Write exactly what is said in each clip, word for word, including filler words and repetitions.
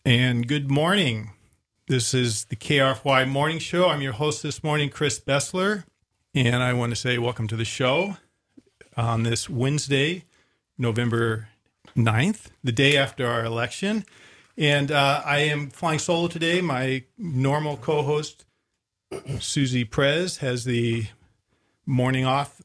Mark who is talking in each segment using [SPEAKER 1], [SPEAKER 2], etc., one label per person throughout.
[SPEAKER 1] And good morning. This is the K R F Y Morning Show. I'm your host this morning, Chris Bessler, and I want to say welcome to the show on this Wednesday, November ninth, the day after our election. And uh, I am flying solo today. My normal co-host, Susie Prez, has the morning off,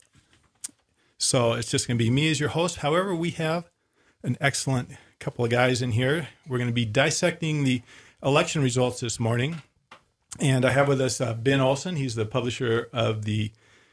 [SPEAKER 1] so it's just going to be me as your host. However, we have an excellent couple of guys in here. We're going to be dissecting the election results this morning. And I have with us uh, Ben Olson. He's the publisher of the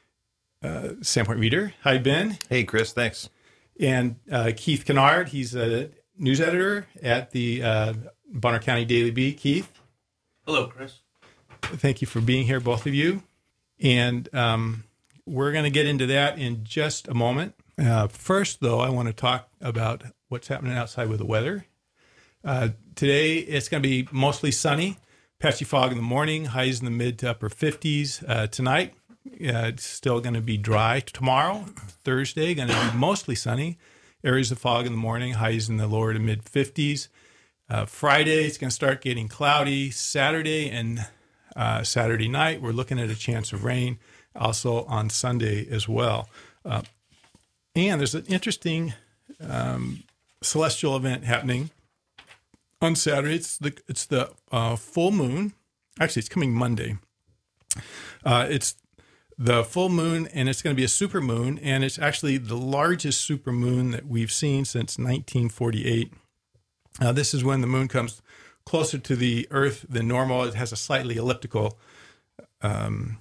[SPEAKER 1] uh, Sandpoint Reader. Hi, Ben.
[SPEAKER 2] Hey, Chris. Thanks.
[SPEAKER 1] And uh, Keith Kennard. He's a news editor at the uh, Bonner County Daily Bee. Keith.
[SPEAKER 3] Hello, Chris.
[SPEAKER 1] Thank you for being here, both of you. And um, we're going to get into that in just a moment. Uh, first, though, I want to talk about what's happening outside with the weather. Uh, today, it's going to be mostly sunny, patchy fog in the morning, highs in the mid to upper fifties. Uh, tonight, uh, it's still going to be dry. Tomorrow, Thursday, going to be mostly sunny, areas of fog in the morning, highs in the lower to mid fifties. Uh, Friday, it's going to start getting cloudy. Saturday and uh, Saturday night, we're looking at a chance of rain, also on Sunday as well. Uh, and there's an interesting um, celestial event happening on Saturday. It's the it's the uh, full moon. Actually, it's coming Monday. Uh, it's the full moon, and it's going to be a super moon, and it's actually the largest super moon that we've seen since nineteen forty-eight. Uh, this is when the moon comes closer to the Earth than normal. It has a slightly elliptical um,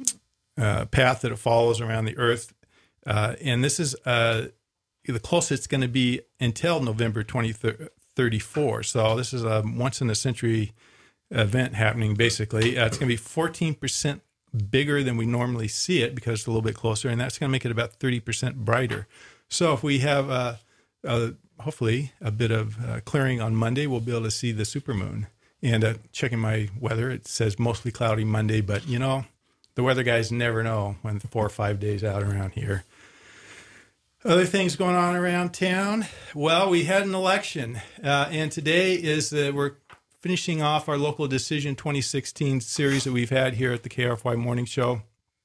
[SPEAKER 1] uh, path that it follows around the Earth, uh, and this is uh, the closest it's going to be until November twenty thirty-four. So this is a once-in-a-century event happening, basically. Uh, it's going to be fourteen percent bigger than we normally see it because it's a little bit closer, and that's going to make it about thirty percent brighter. So if we have, uh, uh, hopefully, a bit of uh, clearing on Monday, we'll be able to see the supermoon. And uh, checking my weather, it says mostly cloudy Monday, but, you know, the weather guys never know when four or five days out around here. Other things going on around town. Well, we had an election, uh, and today is uh, we're finishing off our Local Decision twenty sixteen series that we've had here at the K R F Y Morning Show.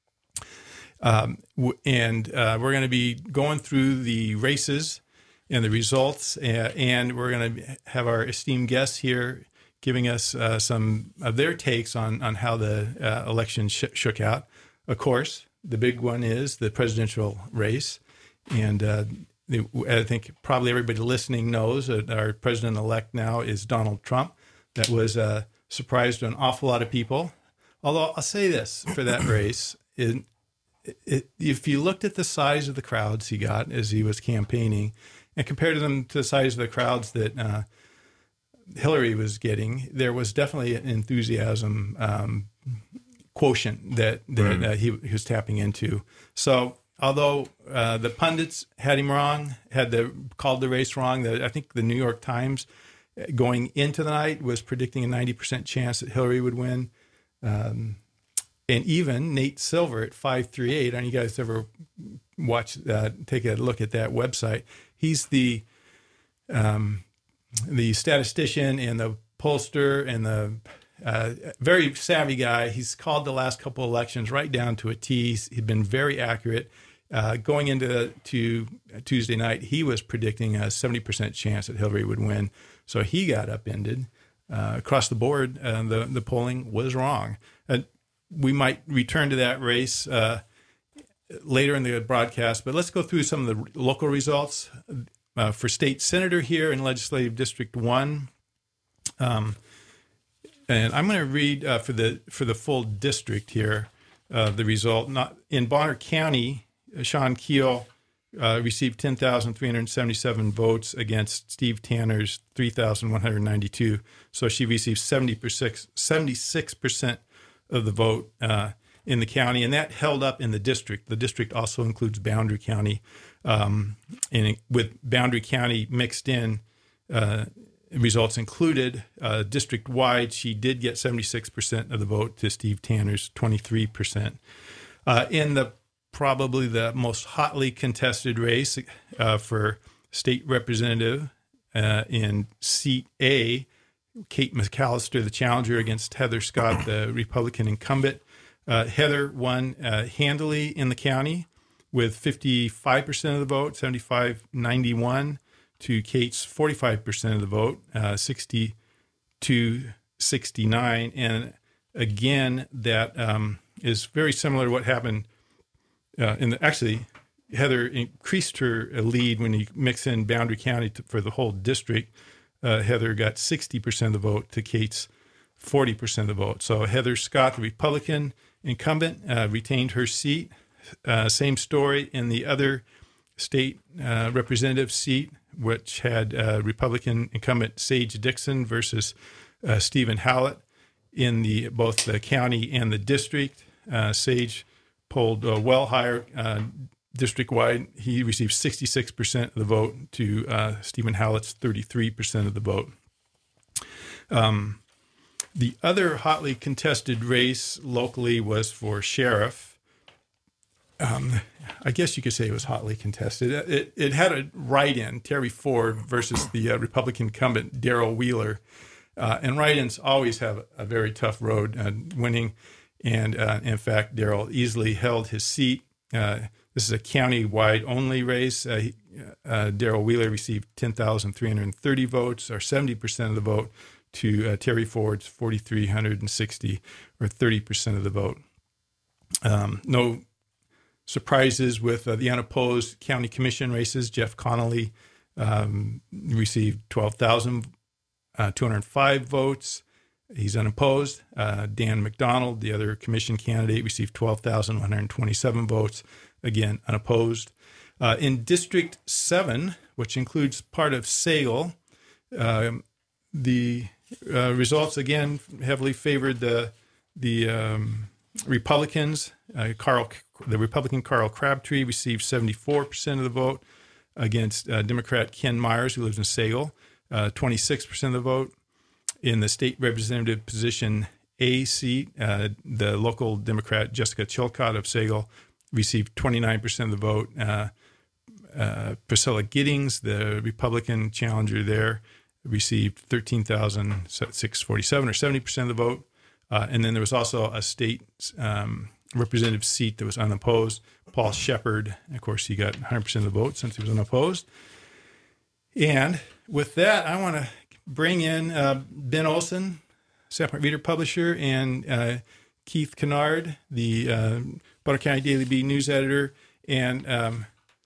[SPEAKER 1] Um, w- and uh, we're going to be going through the races and the results, uh, and we're going to have our esteemed guests here giving us uh, some of their takes on, on how the uh, election sh- shook out. Of course, the big one is the presidential race. And uh, I think probably everybody listening knows that our president-elect now is Donald Trump. That was a surprise to an awful lot of people. Although I'll say this for that race, it, it, if you looked at the size of the crowds he got as he was campaigning and compared them to the size of the crowds that uh, Hillary was getting, there was definitely an enthusiasm um, quotient that, that right. uh, he, he was tapping into. So although uh, the pundits had him wrong, had the called the race wrong, the, I think the New York Times going into the night was predicting a ninety percent chance that Hillary would win. Um, and even Nate Silver at five three eight, I don't know you guys ever watch, uh, take a look at that website. He's the um, the statistician and the pollster and the uh, very savvy guy. He's called the last couple elections right down to a T. He'd been very accurate. Uh, going into to Tuesday night, he was predicting a seventy percent chance that Hillary would win. So he got upended. Uh, across the board, uh, the, the polling was wrong. Uh, we might return to that race uh, later in the broadcast, but let's go through some of the local results. Uh, for state senator here in Legislative District one, um, and I'm going to read uh, for the for the full district here uh, the result. Not in Bonner County, Sean Keel uh, received ten thousand three hundred seventy-seven votes against Steve Tanner's three thousand one hundred ninety-two. So she received seventy-six percent of the vote uh, in the county, and that held up in the district. The district also includes Boundary County, um, and with Boundary County mixed in, uh, results included, uh, district-wide, she did get seventy-six percent of the vote to Steve Tanner's twenty-three percent. Uh, in the probably the most hotly contested race uh, for state representative uh, in seat A, Kate McAllister, the challenger, against Heather Scott, the Republican incumbent. Uh, Heather won uh, handily in the county with fifty-five percent of the vote, seventy-five ninety-one, to Kate's forty-five percent of the vote, uh, sixty-two sixty-nine. And again, that um, is very similar to what happened uh, in the, actually, Heather increased her lead when you mix in Boundary County to, for the whole district. Uh, Heather got sixty percent of the vote to Kate's forty percent of the vote. So Heather Scott, the Republican incumbent, uh, retained her seat. Uh, same story in the other state uh, representative seat, which had uh, Republican incumbent Sage Dixon versus uh, Stephen Hallett in the both the county and the district. Uh, Sage polled uh, well higher uh, district-wide. He received sixty-six percent of the vote to uh, Stephen Hallett's thirty-three percent of the vote. Um, the other hotly contested race locally was for sheriff. Um, I guess you could say it was hotly contested. It, it had a write-in, Terry Ford versus the uh, Republican incumbent Darrell Wheeler. Uh, and write-ins always have a very tough road uh, winning. And uh, in fact, Darrell easily held his seat. Uh, this is a county-wide only race. Uh, he, uh, Darrell Wheeler received ten thousand three hundred thirty votes, or seventy percent of the vote, to uh, Terry Ford's four thousand three hundred sixty, or thirty percent of the vote. Um, no surprises with uh, the unopposed county commission races. Jeff Connolly um, received twelve thousand two hundred five votes. He's unopposed. Uh, Dan McDonald, the other commission candidate, received twelve thousand one hundred twenty-seven votes. Again, unopposed. Uh, in District seven, which includes part of Sayle, um, the uh, results, again, heavily favored the the um, Republicans. Uh, Carl, the Republican Carl Crabtree received seventy-four percent of the vote against uh, Democrat Ken Myers, who lives in Sayle, uh, twenty-six percent of the vote. In the state representative position A seat, uh, the local Democrat Jessica Chilcott of Sayle received twenty-nine percent of the vote. Uh, uh, Priscilla Giddings, the Republican challenger there, received thirteen thousand six hundred forty-seven, or seventy percent of the vote. Uh, and then there was also a state um, representative seat that was unopposed. Paul Shepard, of course, he got one hundred percent of the vote since he was unopposed. And with that, I want to bring in uh, Ben Olson, Sappoint Reader publisher, and uh, Keith Kennard, the uh, Boulder County Daily Bee news editor. And um,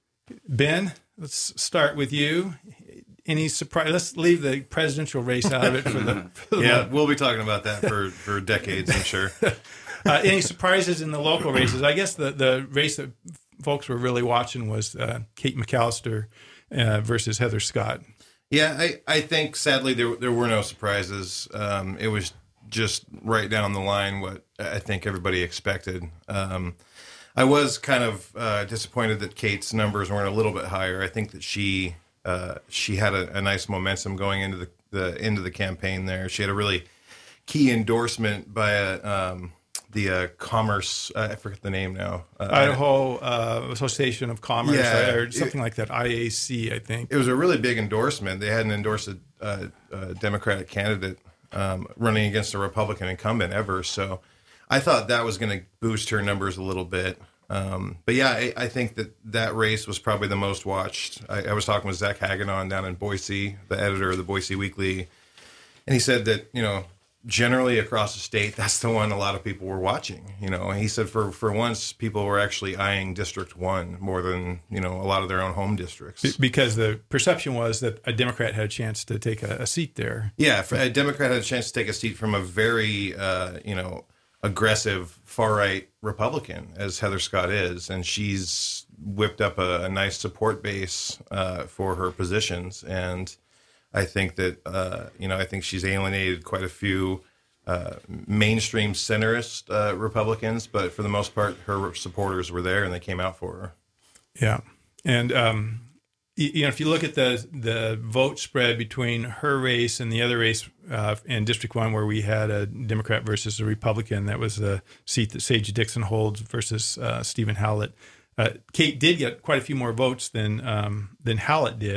[SPEAKER 1] Ben, let's start with you. Any surprise? Let's leave the presidential race out of it for the. For the
[SPEAKER 2] yeah, moment. We'll be talking about that for, for decades, I'm sure.
[SPEAKER 1] uh, any surprises in the local races? I guess the, the race that folks were really watching was uh, Kate McAllister uh, versus Heather Scott.
[SPEAKER 2] Yeah, I, I think sadly there there were no surprises. Um, it was just right down the line what I think everybody expected. Um, I was kind of uh, disappointed that Kate's numbers weren't a little bit higher. I think that she uh, she had a, a nice momentum going into the, the into the campaign there. She had a really key endorsement by a, um, the uh, Commerce, uh, I forget the name now. Uh,
[SPEAKER 1] Idaho uh, Association of Commerce,
[SPEAKER 2] yeah,
[SPEAKER 1] or something
[SPEAKER 2] it,
[SPEAKER 1] like that, I A C, I think.
[SPEAKER 2] It was a really big endorsement. They hadn't endorsed a, a, a Democratic candidate um, running against a Republican incumbent ever. So I thought that was going to boost her numbers a little bit. Um, but yeah, I, I think that that race was probably the most watched. I, I was talking with Zach Hagedorn down in Boise, the editor of the Boise Weekly, and he said that, you know, generally across the state, that's the one a lot of people were watching, you know, and he said for, for once people were actually eyeing District one more than, you know, a lot of their own home districts.
[SPEAKER 1] Because the perception was that a Democrat had a chance to take a, a seat there.
[SPEAKER 2] Yeah, a Democrat had a chance to take a seat from a very, uh, you know, aggressive far-right Republican, as Heather Scott is, and she's whipped up a, a nice support base uh, for her positions, and I think that, uh, you know, I think she's alienated quite a few uh, mainstream centrist uh, Republicans, but for the most part, her supporters were there and they came out for her.
[SPEAKER 1] Yeah. And, um, you know, if you look at the the vote spread between her race and the other race uh, in District one, where we had a Democrat versus a Republican, that was the seat that Sage Dixon holds versus uh, Stephen Hallett. Uh, Kate did get quite a few more votes than um, than Hallett did.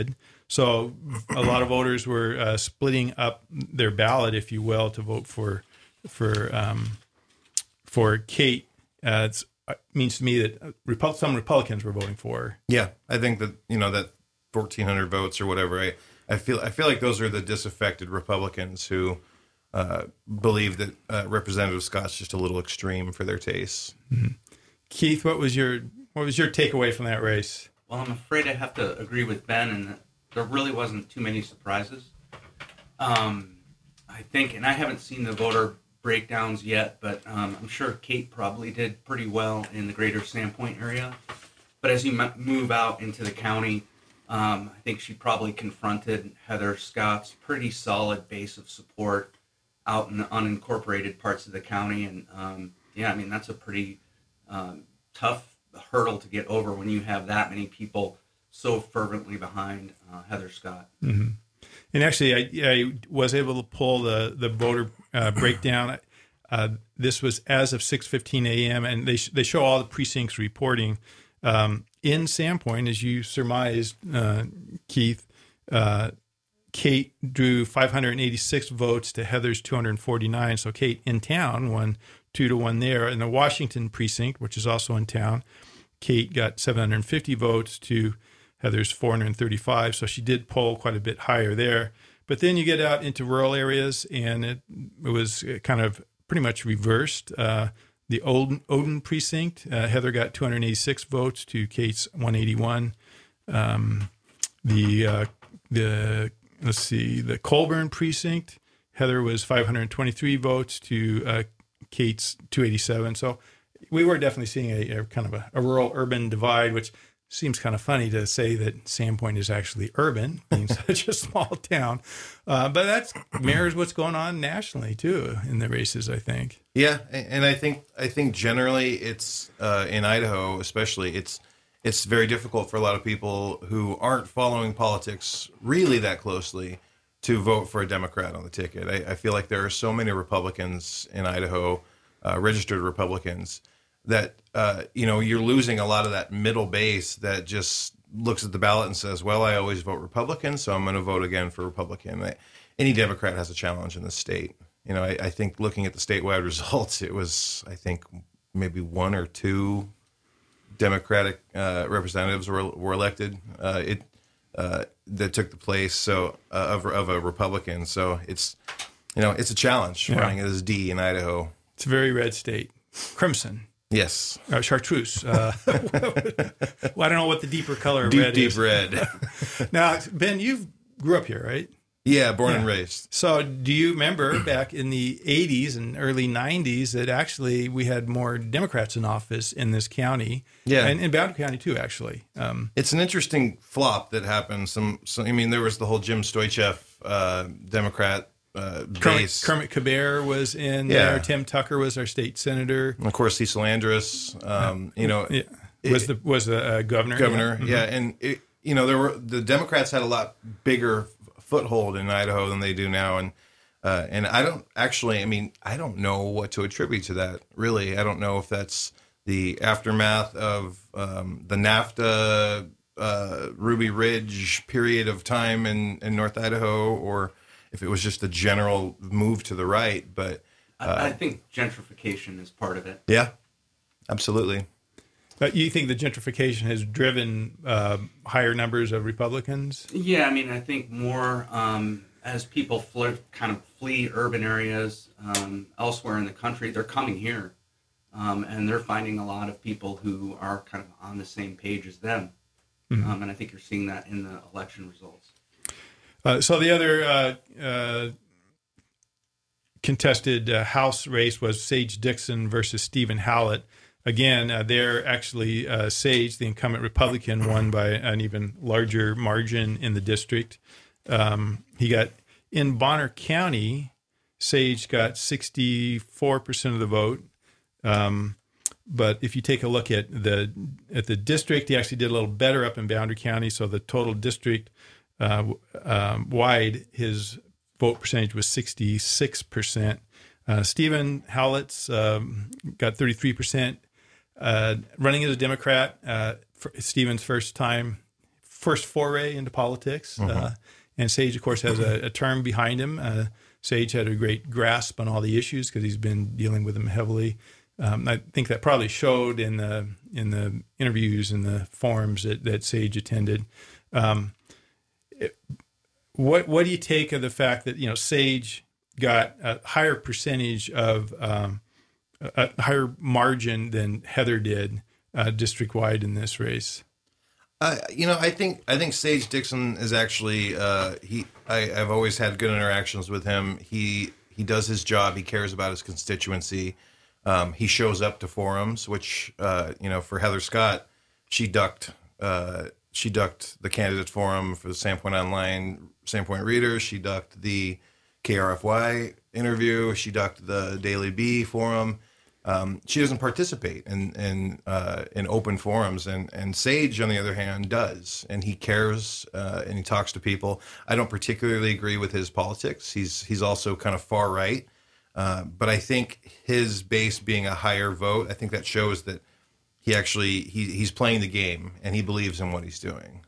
[SPEAKER 1] So a lot of voters were uh, splitting up their ballot, if you will, to vote for for um, for Kate. Uh, it's, it means to me that Repu- some Republicans were voting for her.
[SPEAKER 2] Yeah, I think that you know that fourteen hundred votes or whatever. I, I feel I feel like those are the disaffected Republicans who uh, believe that uh, Representative Scott's just a little extreme for their tastes.
[SPEAKER 1] Mm-hmm. Keith, what was your what was your takeaway from that race?
[SPEAKER 3] Well, I'm afraid I have to agree with Ben, and that there really wasn't too many surprises. Um, I think, and I haven't seen the voter breakdowns yet, but um, I'm sure Kate probably did pretty well in the greater Sandpoint area. But as you m- move out into the county, um, I think she probably confronted Heather Scott's pretty solid base of support out in the unincorporated parts of the county. And um, yeah, I mean, that's a pretty um, tough hurdle to get over when you have that many people so fervently behind uh, Heather Scott.
[SPEAKER 1] Mm-hmm. And actually, I, I was able to pull the the voter uh, breakdown. Uh, this was as of six fifteen a.m., and they sh- they show all the precincts reporting. Um, in Sandpoint, as you surmised, uh, Keith, uh, Kate drew five hundred eighty-six votes to Heather's two hundred forty-nine. So Kate in town won two to one there. In the Washington precinct, which is also in town, Kate got seven hundred fifty votes to Heather's four hundred thirty-five. So she did poll quite a bit higher there. But then you get out into rural areas, and it, it was kind of pretty much reversed. Uh, the Odin, Odin precinct, uh, Heather got two hundred eighty-six votes to Kate's one hundred eighty-one. Um, the uh, the let's see, the Colburn precinct, Heather was five hundred twenty-three votes to uh, Kate's two hundred eighty-seven. So we were definitely seeing a, a kind of a, a rural-urban divide, which seems kind of funny to say that Sandpoint is actually urban, being such a small town. Uh, but that mirrors what's going on nationally, too, in the races, I think.
[SPEAKER 2] Yeah, and I think I think generally it's, uh, in Idaho especially, it's it's very difficult for a lot of people who aren't following politics really that closely to vote for a Democrat on the ticket. I, I feel like there are so many Republicans in Idaho, uh, registered Republicans, that, uh, you know, you're losing a lot of that middle base that just looks at the ballot and says, well, I always vote Republican, so I'm going to vote again for Republican. I, any Democrat has a challenge in the state. You know, I, I think looking at the statewide results, it was, I think, maybe one or two Democratic uh, representatives were were elected. Uh, it uh, that took the place so uh, of of a Republican. So it's, you know, it's a challenge
[SPEAKER 1] yeah.
[SPEAKER 2] running as D in Idaho.
[SPEAKER 1] It's a very red state. Crimson.
[SPEAKER 2] Yes.
[SPEAKER 1] Uh, chartreuse. Uh, well, I don't know what the deeper color of
[SPEAKER 2] deep,
[SPEAKER 1] red
[SPEAKER 2] deep
[SPEAKER 1] is.
[SPEAKER 2] red.
[SPEAKER 1] Now, Ben, you grew up here, right?
[SPEAKER 2] Yeah, born
[SPEAKER 1] yeah.
[SPEAKER 2] and raised.
[SPEAKER 1] So do you remember back in the eighties and early nineties that actually we had more Democrats in office in this county?
[SPEAKER 2] Yeah.
[SPEAKER 1] And in Boundary County, too, actually. Um,
[SPEAKER 2] it's an interesting flop that happened. Some, some I mean, there was the whole Jim Stoichev uh, Democrat uh, base.
[SPEAKER 1] Kermit, Kermit Kabert was in
[SPEAKER 2] yeah.
[SPEAKER 1] there. Tim Tucker was our state senator.
[SPEAKER 2] And of course, Cecil Andrus, um, you know.
[SPEAKER 1] Yeah. Was
[SPEAKER 2] it,
[SPEAKER 1] the was the uh, governor.
[SPEAKER 2] Governor,
[SPEAKER 1] yeah.
[SPEAKER 2] yeah.
[SPEAKER 1] Mm-hmm.
[SPEAKER 2] And, it, you know, there were the Democrats had a lot bigger foothold in Idaho than they do now, and uh, and I don't actually, I mean, I don't know what to attribute to that. Really, I don't know if that's the aftermath of um, the NAFTA uh, Ruby Ridge period of time in, in North Idaho, or if it was just a general move to the right. But uh,
[SPEAKER 3] I, I think gentrification is part of it.
[SPEAKER 2] Yeah, absolutely.
[SPEAKER 1] But you think the gentrification has driven uh, higher numbers of Republicans?
[SPEAKER 3] Yeah, I mean, I think more um, as people fl- kind of flee urban areas um, elsewhere in the country, they're coming here, um, and they're finding a lot of people who are kind of on the same page as them. Mm-hmm. Um, and I think you're seeing that in the election results.
[SPEAKER 1] Uh, so the other uh, uh, contested uh, House race was Sage Dixon versus Stephen Hallett. Again, uh, there actually uh, Sage, the incumbent Republican, won by an even larger margin in the district. Um, he got, in Bonner County, Sage got sixty-four percent of the vote. Um, but if you take a look at the at the district, he actually did a little better up in Boundary County. So the total district uh, um, wide, his vote percentage was sixty-six percent. Uh, Stephen Hallett's um, got thirty-three percent. Uh, running as a Democrat, uh, Stephen's first time first foray into politics. Mm-hmm. Uh, and Sage, of course, has a, a term behind him. Uh, Sage had a great grasp on all the issues because he's been dealing with them heavily. Um, I think that probably showed in the in the interviews and the forums that, that Sage attended. Um, it, what what do you take of the fact that, you know, Sage got a higher percentage of um, a, a higher margin than Heather did uh, district wide in this race?
[SPEAKER 2] Uh, you know, I think I think Sage Dixon is actually uh, he. I, I've always had good interactions with him. He he does his job. He cares about his constituency. Um, he shows up to forums, which uh, you know, for Heather Scott, she ducked uh, she ducked the candidate forum for the Sandpoint Online, Sandpoint Readers. She ducked the K R F Y interview. She ducked the Daily Bee forum. Um, she doesn't participate in in uh, in open forums, and and Sage, on the other hand, does, and he cares uh, and he talks to people. I don't particularly agree with his politics. He's he's also kind of far right, uh, but I think his base being a higher vote, I think that shows that he actually he he's playing the game and he believes in what he's doing.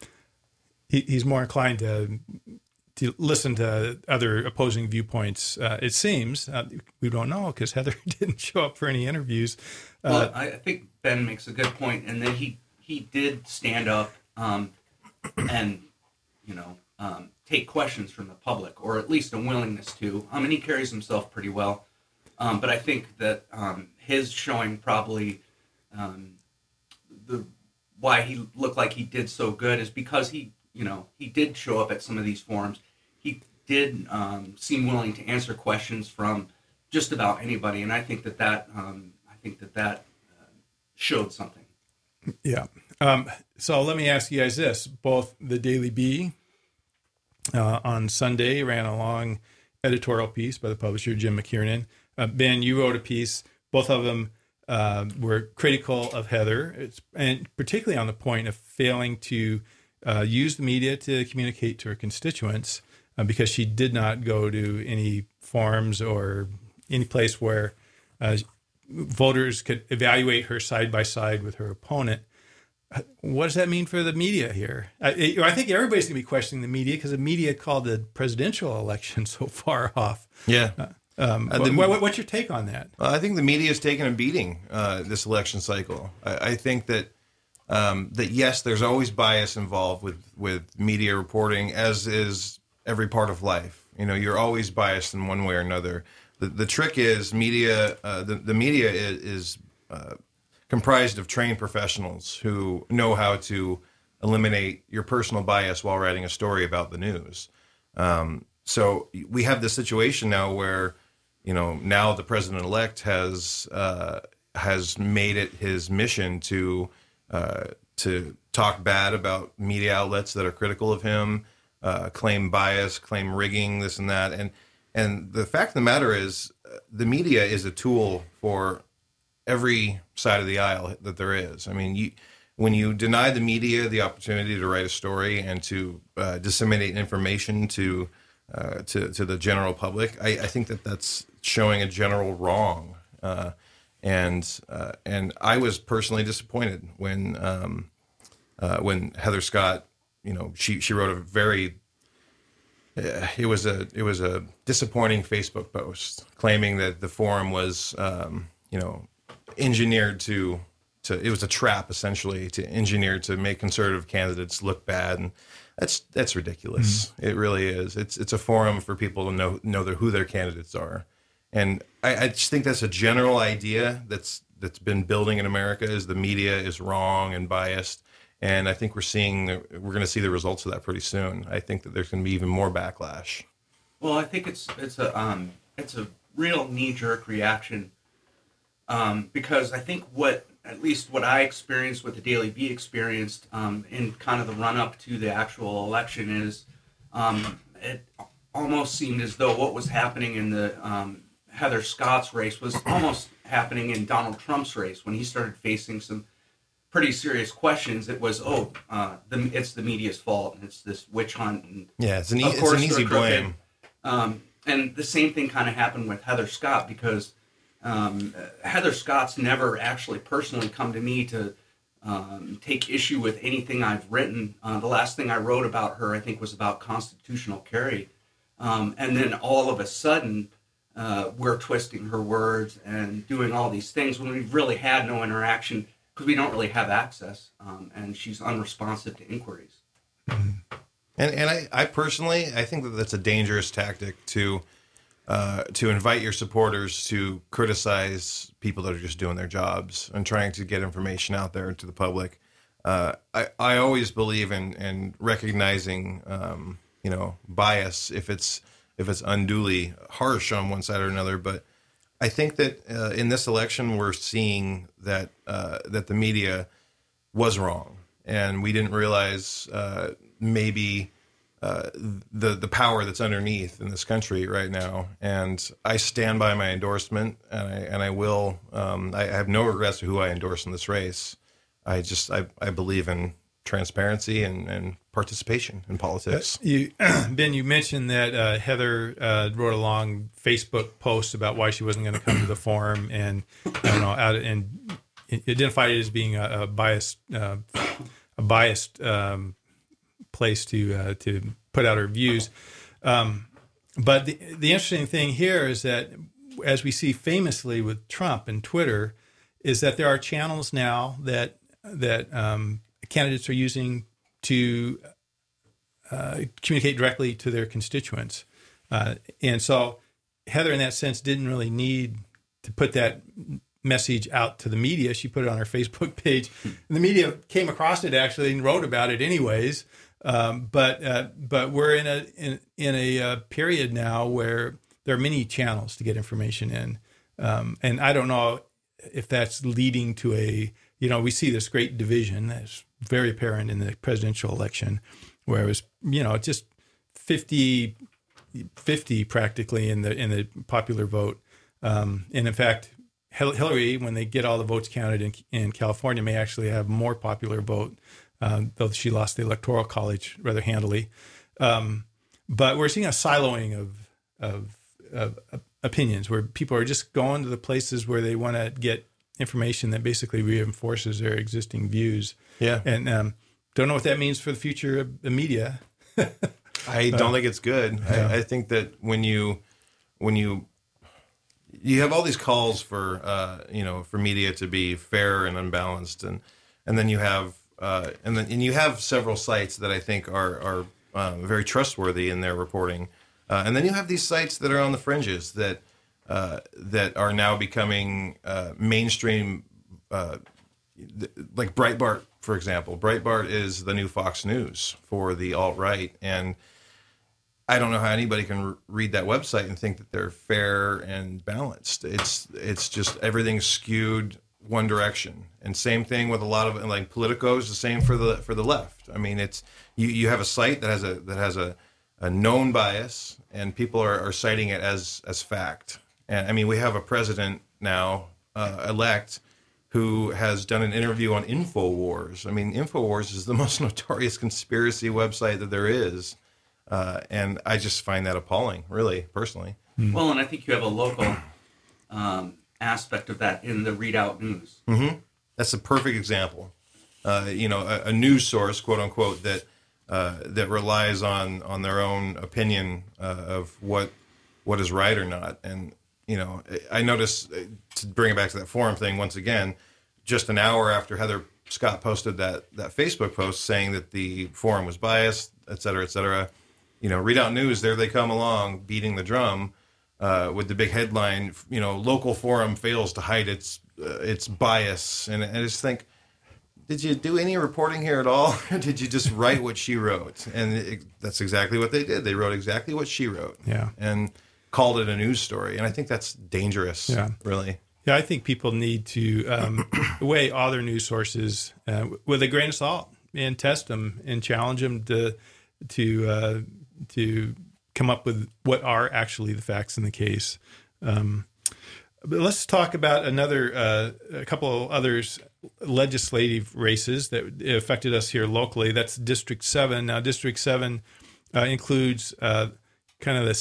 [SPEAKER 1] He, he's more inclined to. to listen to other opposing viewpoints. Uh, it seems, uh, we don't know because Heather didn't show up for any interviews. Uh,
[SPEAKER 3] well, I think Ben makes a good point, and then he, he did stand up um, and, you know, um, take questions from the public, or at least a willingness to. I mean, he carries himself pretty well. Um, but I think that um, his showing probably um, the why he looked like he did so good is because he, you know, he did show up at some of these forums. He did um, seem willing to answer questions from just about anybody, and I think that that um, I think that that uh, showed something.
[SPEAKER 1] Yeah. Um, so let me ask you guys this: both the Daily Bee uh, on Sunday ran a long editorial piece by the publisher Jim McKiernan. Uh, Ben, you wrote a piece. Both of them uh, were critical of Heather, it's, and particularly on the point of failing to Uh, use the media to communicate to her constituents uh, because she did not go to any forums or any place where uh, voters could evaluate her side by side with her opponent. What does that mean for the media here? I, I think everybody's going to be questioning the media because the media called the presidential election so far off.
[SPEAKER 2] Yeah.
[SPEAKER 1] Uh, um,
[SPEAKER 2] uh, the,
[SPEAKER 1] what, what, what's your take on that?
[SPEAKER 2] I think the media has taken a beating uh, this election cycle. I, I think that Um, that yes, there's always bias involved with, with media reporting, as is every part of life. You know, you're always biased in one way or another. The the trick is media. Uh, the the media is, is uh, comprised of trained professionals who know how to eliminate your personal bias while writing a story about the news. Um, so we have this situation now where, you know, now the president-elect has uh, has made it his mission to. Uh, to talk bad about media outlets that are critical of him, uh, claim bias, claim rigging, this and that. And and the fact of the matter is uh, the media is a tool for every side of the aisle that there is. I mean, you, when you deny the media the opportunity to write a story and to uh, disseminate information to, uh, to to the general public, I, I think that that's showing a general wrong. Uh, And uh, and I was personally disappointed when um, uh, when Heather Scott, you know, she, she wrote a very uh, it was a it was a disappointing Facebook post claiming that the forum was um, you know engineered to to it was a trap essentially to engineer to make conservative candidates look bad, and that's that's ridiculous. Mm-hmm. It really is. It's it's a forum for people to know know their, who their candidates are. And I, I just think that's a general idea that's that's been building in America is the media is wrong and biased, and I think we're seeing we're going to see the results of that pretty soon. I think that there's going to be even more backlash.
[SPEAKER 3] Well, I think it's it's a um, it's a real knee-jerk reaction um, because I think what at least what I experienced, what the Daily Bee experienced um, in kind of the run-up to the actual election is um, it almost seemed as though what was happening in the um, Heather Scott's race was almost happening in Donald Trump's race when he started facing some pretty serious questions. It was, oh, uh, the, it's the media's fault, and it's this witch hunt. And
[SPEAKER 2] yeah, it's an, e- it's an easy blame.
[SPEAKER 3] Um, and the same thing kind of happened with Heather Scott because um, Heather Scott's never actually personally come to me to um, take issue with anything I've written. Uh, the last thing I wrote about her, I think, was about constitutional carry. Um, and then all of a sudden, uh, we're twisting her words and doing all these things when we've really had no interaction because we don't really have access. Um, and she's unresponsive to inquiries.
[SPEAKER 2] Mm-hmm. And and I, I personally, I think that that's a dangerous tactic to uh, to invite your supporters to criticize people that are just doing their jobs and trying to get information out there to the public. Uh, I, I always believe in, in recognizing, um, you know, bias if it's if it's unduly harsh on one side or another. But I think that uh, in this election, we're seeing that uh, that the media was wrong, and we didn't realize uh, maybe uh, the the power that's underneath in this country right now. And I stand by my endorsement, and I and I will. Um, I, I have no regrets to who I endorse in this race. I just I, I believe in transparency and, and participation in politics.
[SPEAKER 1] Uh, you, Ben, you mentioned that uh, Heather uh, wrote a long Facebook post about why she wasn't going to come to the forum, and I don't know, out and identified it as being a, a biased, uh, a biased um, place to uh, to put out her views. Um, but the the interesting thing here is that, as we see famously with Trump and Twitter, is that there are channels now that that um, candidates are using to uh, communicate directly to their constituents. Uh, and so Heather, in that sense, didn't really need to put that message out to the media. She put it on her Facebook page. And the media came across it, actually, and wrote about it anyways. Um, but uh, but we're in a in, in a uh, period now where there are many channels to get information in. Um, and I don't know if that's leading to a, you know, we see this great division that's very apparent in the presidential election, where it was, you know, just fifty fifty practically in the in the popular vote. Um, and in fact, Hillary, when they get all the votes counted in, in California, may actually have more popular vote, um, though she lost the Electoral College rather handily. Um, but we're seeing a siloing of, of, of, of opinions, where people are just going to the places where they want to get information that basically reinforces their existing views.
[SPEAKER 2] Yeah.
[SPEAKER 1] And um, don't know what that means for the future of the media.
[SPEAKER 2] I don't uh, think it's good. Yeah. I, I think that when you when you you have all these calls for uh, you know for media to be fair and unbalanced, and and then you have uh, and then and you have several sites that I think are are um, very trustworthy in their reporting, uh, and then you have these sites that are on the fringes that uh, that are now becoming uh, mainstream, uh, like Breitbart, for example. Breitbart is the new Fox News for the alt-right, and I don't know how anybody can re- read that website and think that they're fair and balanced. It's it's just everything's skewed one direction. And same thing with a lot of like Politico is the same for the for the left. I mean, it's you, you have a site that has a that has a, a known bias, and people are, are citing it as as fact. And I mean, we have a president now uh, elect who has done an interview on InfoWars. I mean, InfoWars is the most notorious conspiracy website that there is. Uh, and I just find that appalling, really, personally.
[SPEAKER 3] Well, and I think you have a local um, aspect of that in the Readout News.
[SPEAKER 2] Mm-hmm. That's a perfect example. Uh, you know, a, a news source, quote unquote, that uh, that relies on on their own opinion uh, of what what is right or not. And you know, I noticed, to bring it back to that forum thing once again, just an hour after Heather Scott posted that that Facebook post saying that the forum was biased, et cetera, et cetera. You know, Readout News, there they come along, beating the drum uh, with the big headline, you know, local forum fails to hide its uh, its bias. And I just think, did you do any reporting here at all? Or did you just write what she wrote? And it, that's exactly what they did. They wrote exactly what she wrote.
[SPEAKER 1] Yeah.
[SPEAKER 2] And called it a news story. And I think that's dangerous,
[SPEAKER 1] yeah.
[SPEAKER 2] really.
[SPEAKER 1] Yeah, I think people need to um, weigh all their news sources uh, with a grain of salt and test them and challenge them to to uh, to come up with what are actually the facts in the case. Um, but let's talk about another, uh, a couple of others legislative races that affected us here locally. That's District seven. Now, District seven uh, includes uh, kind of the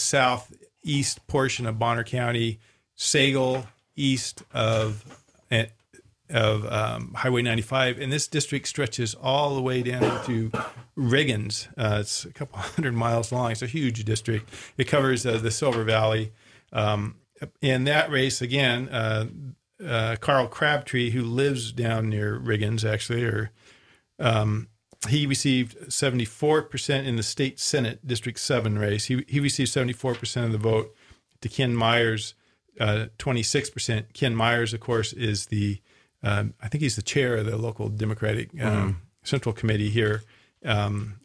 [SPEAKER 1] southeast portion of Bonner County, Sagal, east of of um, Highway ninety-five, and this district stretches all the way down to Riggins. Uh, it's a couple hundred miles long. It's a huge district. It covers uh, the Silver Valley. Um, in that race, again, uh, uh, Carl Crabtree, who lives down near Riggins, actually, or um, he received seventy-four percent in the state Senate District seven race. He he received seventy-four percent of the vote to Ken Myers, uh, twenty-six percent. Ken Myers, of course, is the, um, I think he's the chair of the local Democratic um, mm-hmm. Central Committee here, um,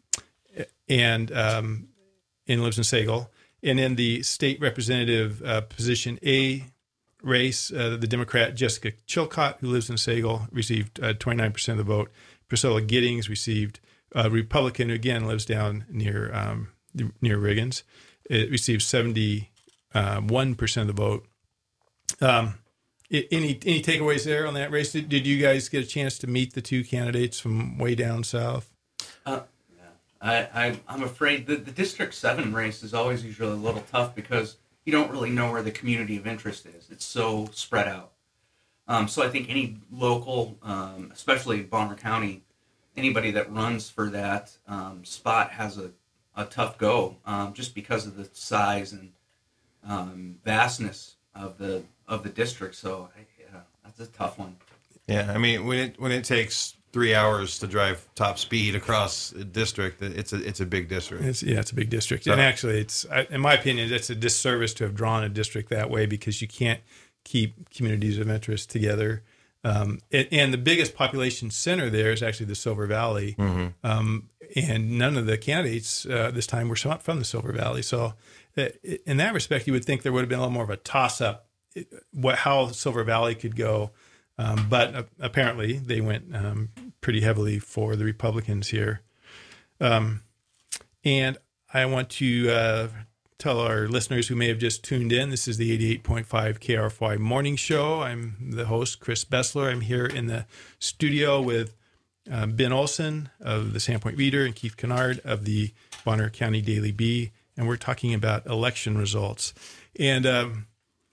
[SPEAKER 1] and um, and lives in Sagal. And in the state representative uh, position A race, uh, the Democrat Jessica Chilcott, who lives in Sagal, received uh, twenty-nine percent of the vote. Priscilla Giddings received, a uh, Republican who again lives down near um, near Riggins. It received seventy-one percent of the vote. Um, any any takeaways there on that race? Did, did you guys get a chance to meet the two candidates from way down south?
[SPEAKER 3] Uh, I, I I'm afraid that the District Seven race is always usually a little tough because you don't really know where the community of interest is. It's so spread out. Um, so I think any local, um, especially Bonner County, anybody that runs for that um, spot has a, a tough go um, just because of the size and um, vastness of the of the district. So I, yeah, that's a tough one.
[SPEAKER 2] Yeah, I mean when it when it takes three hours to drive top speed across a district, it's a it's a big district.
[SPEAKER 1] It's, yeah, it's a big district, so, and actually, it's in my opinion, it's a disservice to have drawn a district that way because you can't keep communities of interest together. Um, and, and the biggest population center there is actually the Silver Valley. Mm-hmm. Um, and none of the candidates uh, this time were from the Silver Valley. So uh, in that respect, you would think there would have been a little more of a toss-up what how Silver Valley could go. Um, but uh, apparently they went um, pretty heavily for the Republicans here. Um, and I want to uh, tell our listeners who may have just tuned in, this is the eighty-eight point five K R F Y Morning Show. I'm the host, Chris Bessler. I'm here in the studio with uh, Ben Olson of the Sandpoint Reader and Keith Kennard of the Bonner County Daily Bee, and we're talking about election results. And um,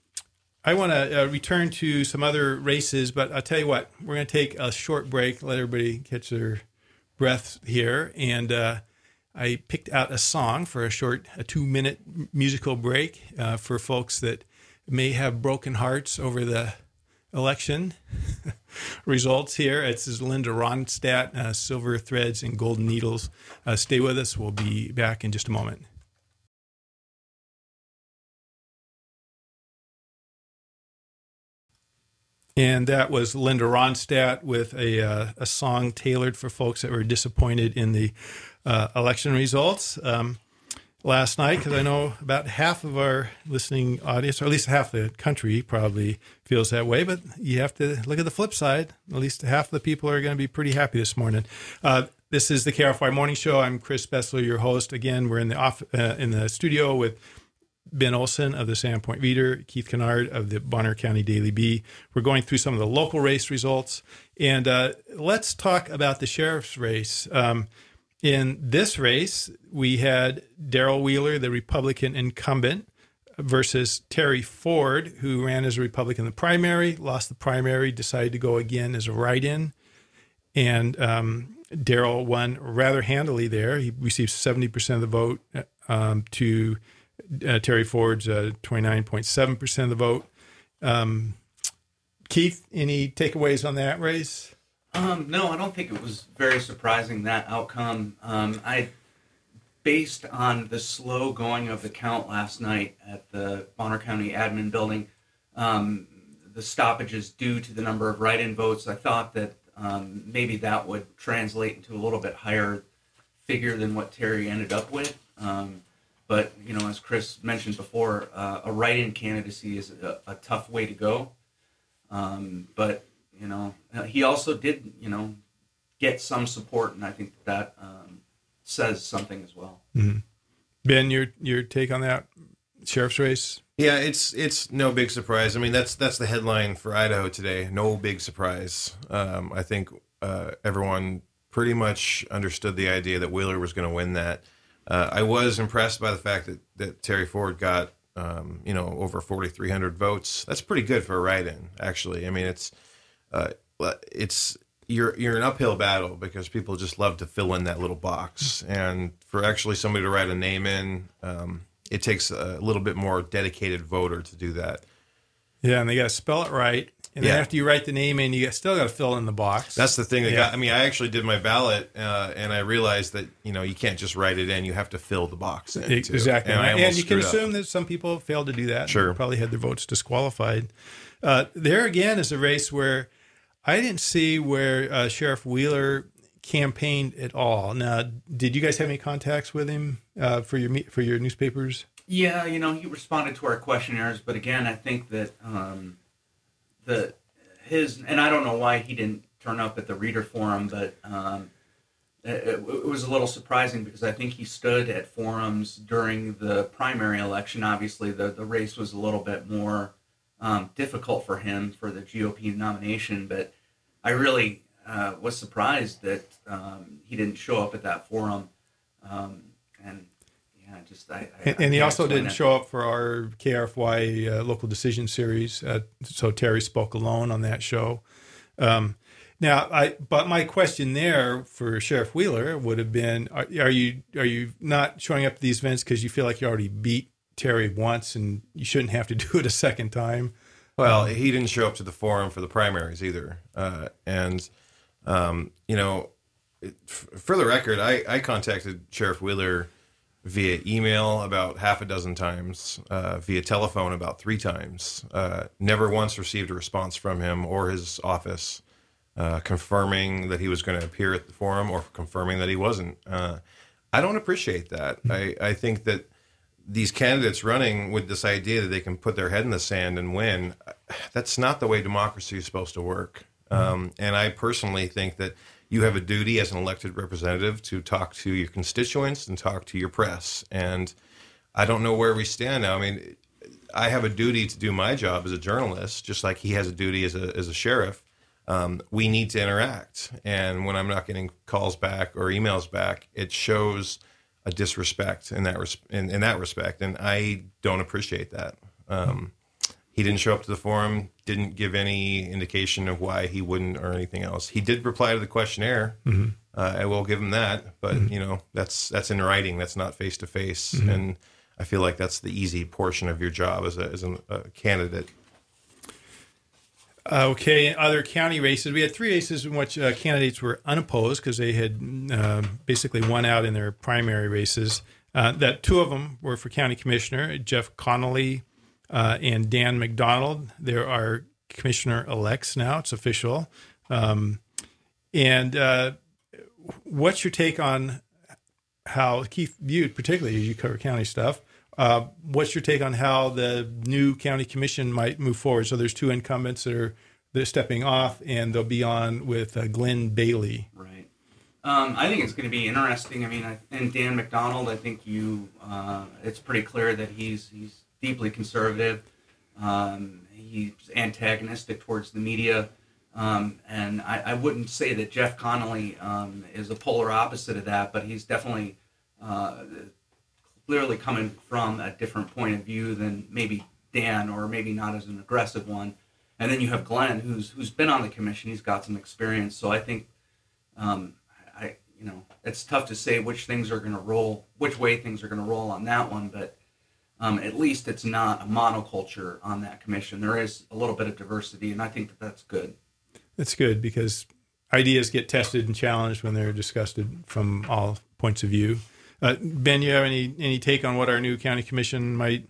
[SPEAKER 1] I want to uh, return to some other races, but I'll tell you what, we're going to take a short break, let everybody catch their breath here, and uh, I picked out a song for a short, a two-minute musical break uh, for folks that may have broken hearts over the election results here. This is Linda Ronstadt, uh, Silver Threads and Golden Needles. Uh, stay with us. We'll be back in just a moment. And that was Linda Ronstadt with a uh, a song tailored for folks that were disappointed in the uh, election results um, last night, because I know about half of our listening audience, or at least half the country, probably feels that way. But you have to look at the flip side. At least half of the people are going to be pretty happy this morning. Uh, this is the K R F Y Morning Show. I'm Chris Bessler, your host. Again, we're in the off uh, in the studio with Ben Olson of the Sandpoint Reader, Keith Kennard of the Bonner County Daily Bee. We're going through some of the local race results. And uh, let's talk about the sheriff's race. Um, in this race, we had Darrell Wheeler, the Republican incumbent, versus Terry Ford, who ran as a Republican in the primary, lost the primary, decided to go again as a write-in. And um, Darrell won rather handily there. He received seventy percent of the vote um, to Uh, Terry Ford's uh, twenty-nine point seven percent of the vote. Um, Keith, any takeaways on that race?
[SPEAKER 3] Um, no, I don't think it was very surprising, that outcome. Um, I, based on the slow going of the count last night at the Bonner County Admin Building, um, the stoppages due to the number of write-in votes, I thought that um, maybe that would translate into a little bit higher figure than what Terry ended up with. Um, But, you know, as Chris mentioned before, uh, a write-in candidacy is a, a tough way to go. Um, but, you know, he also did, you know, get some support, and I think that um, says something as well.
[SPEAKER 1] Mm-hmm. Ben, your your take on that sheriff's race?
[SPEAKER 2] Yeah, it's it's no big surprise. I mean, that's that's the headline for Idaho today. No big surprise. Um, I think uh, everyone pretty much understood the idea that Wheeler was going to win that. Uh, I was impressed by the fact that, that Terry Ford got, um, you know, over forty-three hundred votes. That's pretty good for a write-in, actually. I mean, it's uh, it's you're you're an uphill battle because people just love to fill in that little box, and for actually somebody to write a name in, um, it takes a little bit more dedicated voter to do that.
[SPEAKER 1] Yeah, and they got to spell it right. And then
[SPEAKER 2] Yeah.
[SPEAKER 1] after you write the name in, you still got to fill in the box.
[SPEAKER 2] That's the thing that
[SPEAKER 1] Yeah.
[SPEAKER 2] got. I mean, I actually did my ballot, uh, and I realized that you know you can't just write it in; you have to fill the box in. too.
[SPEAKER 1] Exactly.
[SPEAKER 2] And, I
[SPEAKER 1] And,
[SPEAKER 2] almost
[SPEAKER 1] you can
[SPEAKER 2] screwed up.
[SPEAKER 1] assume that some people failed to do that.
[SPEAKER 2] Sure.
[SPEAKER 1] And probably had their votes disqualified. Uh, there again is a race where I didn't see where uh, Sheriff Wheeler campaigned at all. Now, did you guys have any contacts with him uh, for your me- for your newspapers?
[SPEAKER 3] Yeah, you know, he responded to our questionnaires, but again, I think that um, the his and I don't know why he didn't turn up at the reader forum, but um, it, it was a little surprising because I think he stood at forums during the primary election. Obviously, the the race was a little bit more um, difficult for him for the G O P nomination, but I really uh, was surprised that um, he didn't show up at that forum, um, and. Yeah, just I, I,
[SPEAKER 1] And, and he
[SPEAKER 3] I
[SPEAKER 1] also
[SPEAKER 3] explain
[SPEAKER 1] didn't
[SPEAKER 3] that.
[SPEAKER 1] show up for our K R F Y uh, local decision series. Uh, so Terry spoke alone on that show. Um, now, I but my question there for Sheriff Wheeler would have been: Are, are you are you not showing up to these events because you feel like you already beat Terry once and you shouldn't have to do it a second time?
[SPEAKER 2] Well, he didn't show up to the forum for the primaries either, uh, and um, you know, it, f- for the record, I, I contacted Sheriff Wheeler via email about half a dozen times, uh, via telephone about three times. Uh, never once received a response from him or his office uh, confirming that he was going to appear at the forum or confirming that he wasn't. Uh, I don't appreciate that. I, I think that these candidates running with this idea that they can put their head in the sand and win, that's not the way democracy is supposed to work. Um, and I personally think that you have a duty as an elected representative to talk to your constituents and talk to your press. And I don't know where we stand now. I mean, I have a duty to do my job as a journalist, just like he has a duty as a as a sheriff. Um, we need to interact. And when I'm not getting calls back or emails back, it shows a disrespect in that res- in, in that respect. And I don't appreciate that. Um, He didn't show up to the forum, didn't give any indication of why he wouldn't or anything else. He did reply to the questionnaire. Mm-hmm. Uh, I will give him that, but mm-hmm. you know, that's that's in writing. That's not face to face, and I feel like that's the easy portion of your job as a as a, a candidate.
[SPEAKER 1] Uh, okay, other county races. We had three races in which uh, candidates were unopposed because they had uh, basically won out in their primary races. Uh, that two of them were for county commissioner, Jeff Connolly uh, and Dan McDonald. There are commissioner-elects now. It's official. Um, and uh, what's your take on how, Keith, you particularly, you cover county stuff, Uh, what's your take on how the new county commission might move forward? So there's two incumbents that are they're stepping off, and they'll be on with uh, Glenn Bailey.
[SPEAKER 3] Right. Um, I think it's going to be interesting. I mean, I, and Dan McDonald, I think you, uh, it's pretty clear that he's he's deeply conservative. Um, he's antagonistic towards the media. Um, and I, I wouldn't say that Jeff Connolly um, is a polar opposite of that, but he's definitely uh, clearly coming from a different point of view than maybe Dan, or maybe not as an aggressive one. And then you have Glenn, who's who's been on the commission. He's got some experience. So I think, um, I you know, it's tough to say which things are going to roll, which way things are going to roll on that one. But um, at least it's not a monoculture on that commission. There is a little bit of diversity, and I think that that's good.
[SPEAKER 1] That's good because ideas get tested and challenged when they're discussed from all points of view. Uh, Ben, you have any any take on what our new county commission might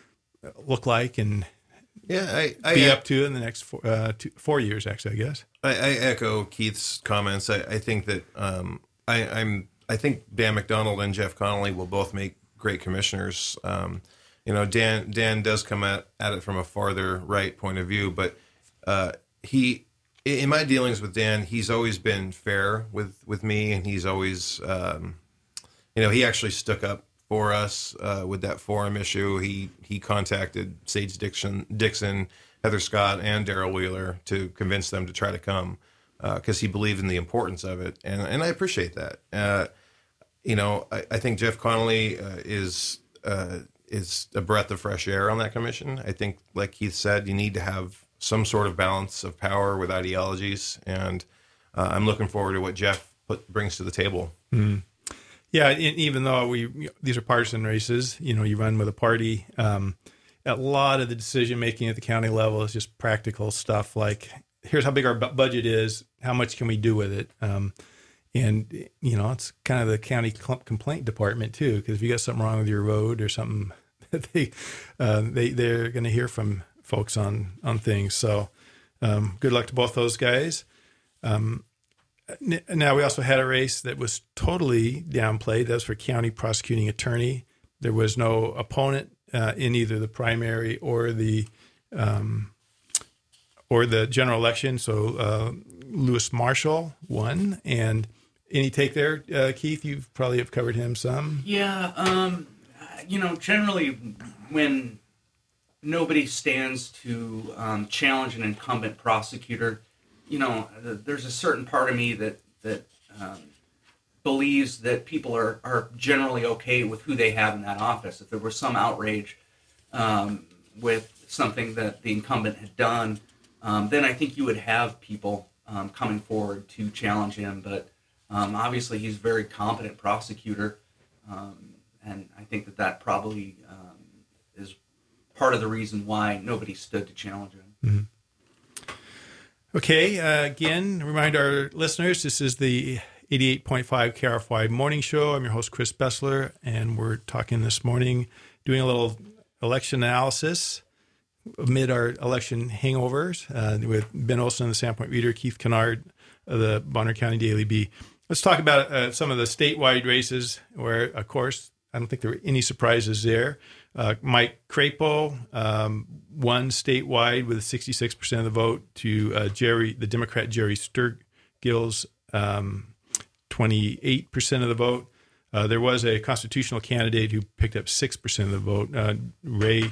[SPEAKER 1] look like and
[SPEAKER 2] Yeah, I, I
[SPEAKER 1] be up to in the next four, uh, two, four years? Actually, I guess.
[SPEAKER 2] I, I echo Keith's comments. I, I think that um, I, I'm. I think Dan McDonald and Jeff Connolly will both make great commissioners. Um, you know, Dan Dan does come at, at it from a farther right point of view, but uh, he, in my dealings with Dan, he's always been fair with, with me, and he's always, um, you know, he actually stuck up for us uh, with that forum issue. He he contacted Sage Dixon, Dixon, Heather Scott, and Daryl Wheeler to convince them to try to come because uh, he believed in the importance of it, and and I appreciate that. Uh, you know, I, I think Jeff Connolly uh, is uh, is a breath of fresh air on that commission. I think, like Keith said, you need to have some sort of balance of power with ideologies, and uh, I'm looking forward to what Jeff put, brings to the table.
[SPEAKER 1] Mm. Yeah, and even though we these are partisan races, you know, you run with a party. Um, a lot of the decision making at the county level is just practical stuff like, here's how big our bu- budget is, how much can we do with it, um, and you know, it's kind of the county cl- complaint department too, because if you got something wrong with your road or something, they uh, they they're going to hear from folks on on things. So um, good luck to both those guys. Um, n- now we also had a race that was totally downplayed. That was for county prosecuting attorney. There was no opponent uh, in either the primary or the um, or the general election. So uh, Lewis Marshall won. And any take there, uh, Keith? You probably have covered him some.
[SPEAKER 3] Yeah, um, you know, generally when nobody stands to um, challenge an incumbent prosecutor, you know, there's a certain part of me that that um, believes that people are, are generally okay with who they have in that office. If there was some outrage um, with something that the incumbent had done, um, then I think you would have people um, coming forward to challenge him. But um, obviously he's a very competent prosecutor, um, and I think that that probably um, is part of the reason why nobody stood to challenge him.
[SPEAKER 1] Mm-hmm. Okay, uh, again, remind our listeners, this is the eighty-eight point five K R F Y Morning Show. I'm your host, Chris Bessler, and we're talking this morning, doing a little election analysis amid our election hangovers uh, with Ben Olson, the Sandpoint Reader, Keith Kennard of the Bonner County Daily Bee. Let's talk about uh, some of the statewide races where, of course, I don't think there were any surprises there. Uh, Mike Crapo um, won statewide with sixty-six percent of the vote to uh, Jerry, the Democrat Jerry Sturgill's um, twenty-eight percent of the vote. Uh, there was a constitutional candidate who picked up six percent of the vote, uh, Ray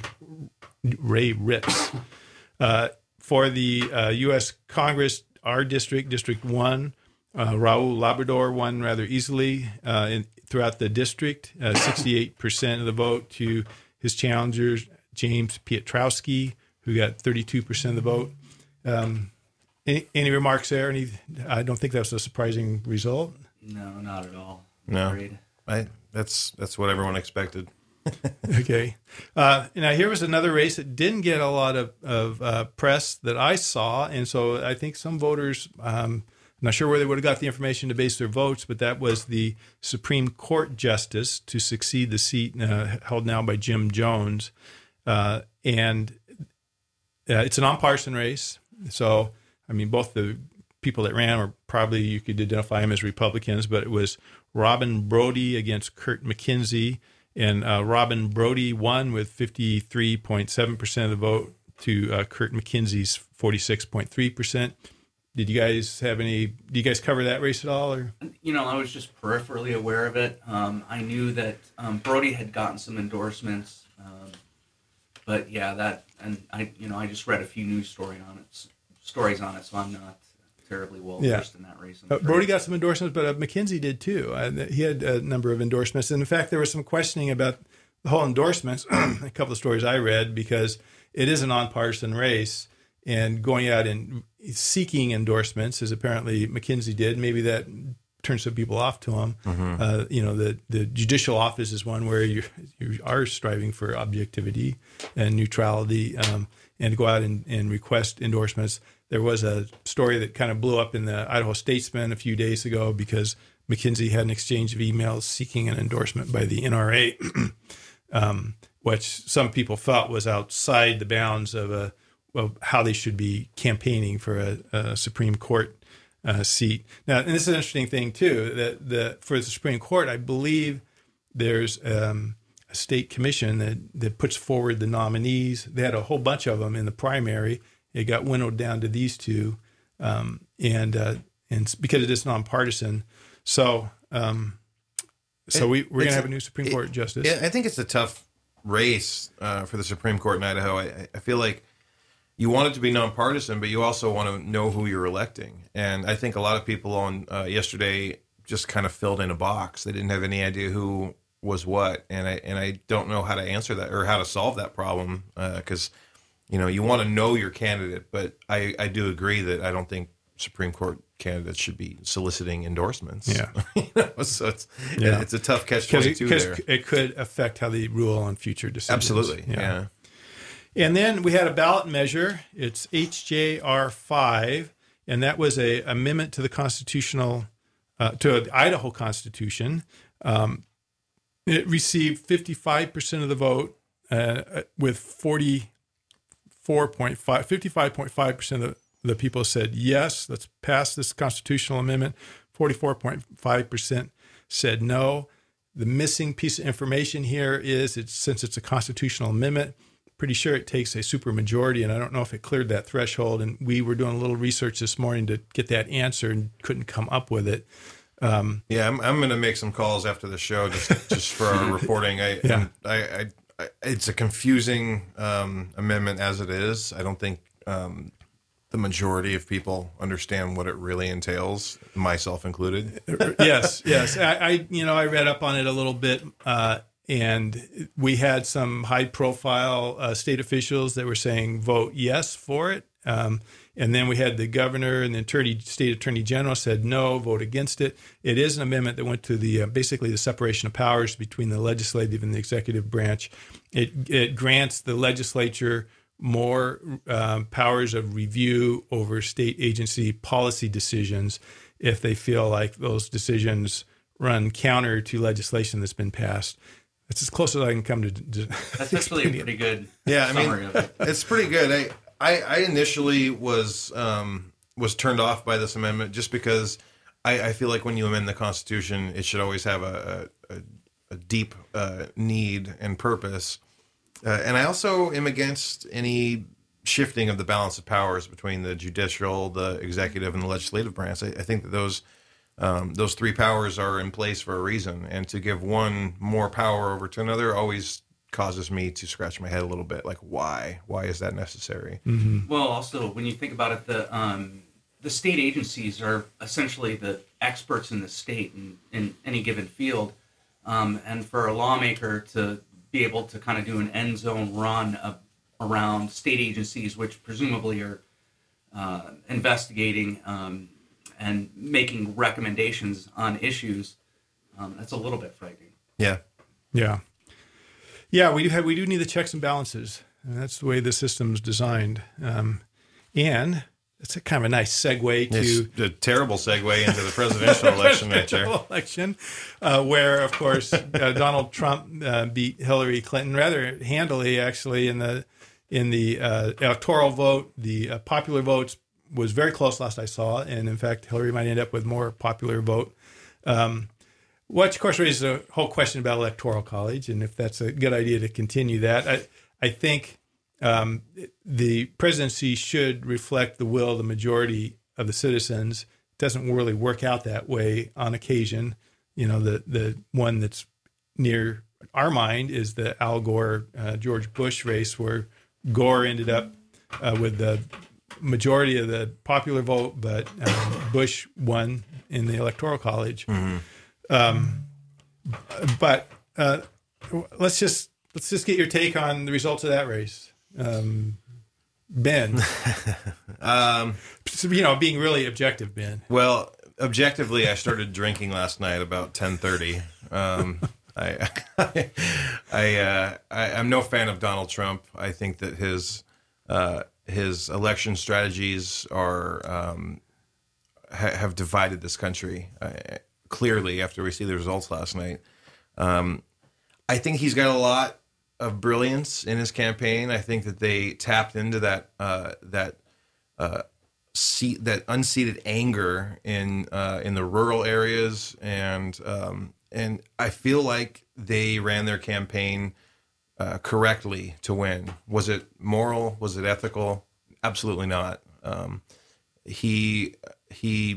[SPEAKER 1] Ray Rips. Uh, for the uh, U S Congress, our district, District one, uh, Raul Labrador won rather easily uh, in, throughout the district, uh, sixty-eight percent of the vote to his challenger, James Piotrowski, who got thirty-two percent of the vote. Um, any, any remarks there? Any, I don't think that was a surprising result.
[SPEAKER 3] No, not at all.
[SPEAKER 2] No,
[SPEAKER 3] Agreed.
[SPEAKER 2] I, that's that's what everyone expected.
[SPEAKER 1] Okay. Uh, now, here was another race that didn't get a lot of, of uh, press that I saw. And so I think some voters, um, I'm not sure where they would have got the information to base their votes, but that was the Supreme Court justice to succeed the seat uh, held now by Jim Jones. Uh, and uh, it's a nonpartisan race. So, I mean, both the people that ran were probably, you could identify them as Republicans, but it was Robin Brody against Kurt McKenzie. And uh, Robin Brody won with fifty-three point seven percent of the vote to uh, Kurt McKenzie's forty-six point three percent. Did you guys have any, do you guys cover that race at all? Or?
[SPEAKER 3] You know, I was just peripherally aware of it. Um, I knew that um, Brody had gotten some endorsements. Um, but yeah, that, and I, you know, I just read a few news story on it, stories on it, so I'm not terribly well versed yeah. in that race.
[SPEAKER 1] Uh, Brody got some endorsements, but uh, McKenzie did too. Uh, he had a number of endorsements. And in fact, there was some questioning about the whole endorsements, a couple of stories I read, because it is a nonpartisan race, and going out and seeking endorsements, as apparently McKenzie did, maybe that turns some people off to him. Mm-hmm. Uh, you know, the, the judicial office is one where you you are striving for objectivity and neutrality, um, and to go out and, and request endorsements. There was a story that kind of blew up in the Idaho Statesman a few days ago because McKenzie had an exchange of emails seeking an endorsement by the N R A, um, which some people felt was outside the bounds of a well, how they should be campaigning for a, a Supreme Court uh, seat. Now, and this is an interesting thing too. That the for the Supreme Court, I believe there's um, a state commission that that puts forward the nominees. They had a whole bunch of them in the primary. It got winnowed down to these two, um, and uh, and because it is nonpartisan, so um, so we we're gonna have a new Supreme Court
[SPEAKER 2] it,
[SPEAKER 1] justice.
[SPEAKER 2] Yeah, I think it's a tough race uh, for the Supreme Court in Idaho. I, I feel like you want it to be nonpartisan, but you also want to know who you're electing. And I think a lot of people on uh, yesterday just kind of filled in a box. They didn't have any idea who was what, and I and I don't know how to answer that or how to solve that problem because. Uh, you know, you want to know your candidate, but I, I do agree that I don't think Supreme Court candidates should be soliciting endorsements.
[SPEAKER 1] Yeah.
[SPEAKER 2] You know, so it's,
[SPEAKER 1] Yeah.
[SPEAKER 2] it's a tough catch twenty-two there.
[SPEAKER 1] Because it could affect how they rule on future decisions.
[SPEAKER 2] Absolutely. Yeah.
[SPEAKER 1] And then we had a ballot measure. It's H J R five, and that was a amendment to the constitutional, uh, to the Idaho Constitution. Um, it received fifty-five percent of the vote, uh, with forty-four point five, fifty-five point five percent of the people said, yes, let's pass this constitutional amendment. forty-four point five percent said no. The missing piece of information here is, it's since it's a constitutional amendment, pretty sure it takes a supermajority, and I don't know if it cleared that threshold. And we were doing a little research this morning to get that answer and couldn't come up with it. Um,
[SPEAKER 2] yeah, I'm, I'm going to make some calls after the show just, just for our reporting. I,
[SPEAKER 1] Yeah.
[SPEAKER 2] I, I, I, it's a confusing um, amendment as it is. I don't think um, the majority of people understand what it really entails, myself included.
[SPEAKER 1] yes, yes. I, I, you know, I read up on it a little bit, uh, and we had some high-profile uh, state officials that were saying vote yes for it, um, and then we had the governor and the attorney, state attorney general said no, vote against it. It is an amendment that went to the uh, basically the separation of powers between the legislative and the executive branch. It it grants the legislature more um, powers of review over state agency policy decisions if they feel like those decisions run counter to legislation that's been passed. That's as close as I can come to. to
[SPEAKER 3] That's actually a pretty good
[SPEAKER 2] Yeah, I
[SPEAKER 3] summary
[SPEAKER 2] mean,
[SPEAKER 3] of it.
[SPEAKER 2] it's pretty good. I, I, I initially was um, was turned off by this amendment just because I, I feel like when you amend the Constitution, it should always have a, a, a deep uh, need and purpose. Uh, and I also am against any shifting of the balance of powers between the judicial, the executive, and the legislative branch. I, I think that those um, those three powers are in place for a reason, and to give one more power over to another always causes me to scratch my head a little bit. Like, why? Why is that necessary?
[SPEAKER 1] Mm-hmm.
[SPEAKER 3] Well, also, when you think about it, the um, the state agencies are essentially the experts in the state in, in any given field. Um, and for a lawmaker to be able to kind of do an end zone run of, around state agencies, which presumably are uh, investigating um, and making recommendations on issues, um, that's a little bit frightening.
[SPEAKER 2] Yeah.
[SPEAKER 1] Yeah, yeah. We do have we do need the checks and balances, and that's the way the system's designed. Um, and it's a kind of a nice segue to
[SPEAKER 2] It's a terrible segue into the presidential election right there.
[SPEAKER 1] election, uh, where of course uh, Donald Trump uh, beat Hillary Clinton rather handily, actually, in the in the uh, electoral vote. The uh, popular votes was very close last I saw, and in fact, Hillary might end up with more popular vote. Um, which, of course, raises a whole question about electoral college, and if that's a good idea to continue that. I, I think um, the presidency should reflect the will of the majority of the citizens. It doesn't really work out that way on occasion. You know, the the one that's near our mind is the Al Gore uh, George Bush race, where Gore ended up uh, with the majority of the popular vote, but um, Bush won in the electoral college.
[SPEAKER 2] Mm-hmm.
[SPEAKER 1] Um, but uh, let's just let's just get your take on the results of that race, um, Ben.
[SPEAKER 2] um,
[SPEAKER 1] you know, being really objective, Ben.
[SPEAKER 2] Well, objectively, I started drinking last night about ten thirty. Um, I, I, uh, I, I'm no fan of Donald Trump. I think that his uh, his election strategies are um, ha- have divided this country. Uh, clearly, after we see the results last night, um, I think he's got a lot of brilliance in his campaign. I think that they tapped into that uh, that. Uh, seat that unseated anger in uh, in the rural areas, and um, and I feel like they ran their campaign uh, correctly to win. Was it moral? Was it ethical? Absolutely not. Um, he he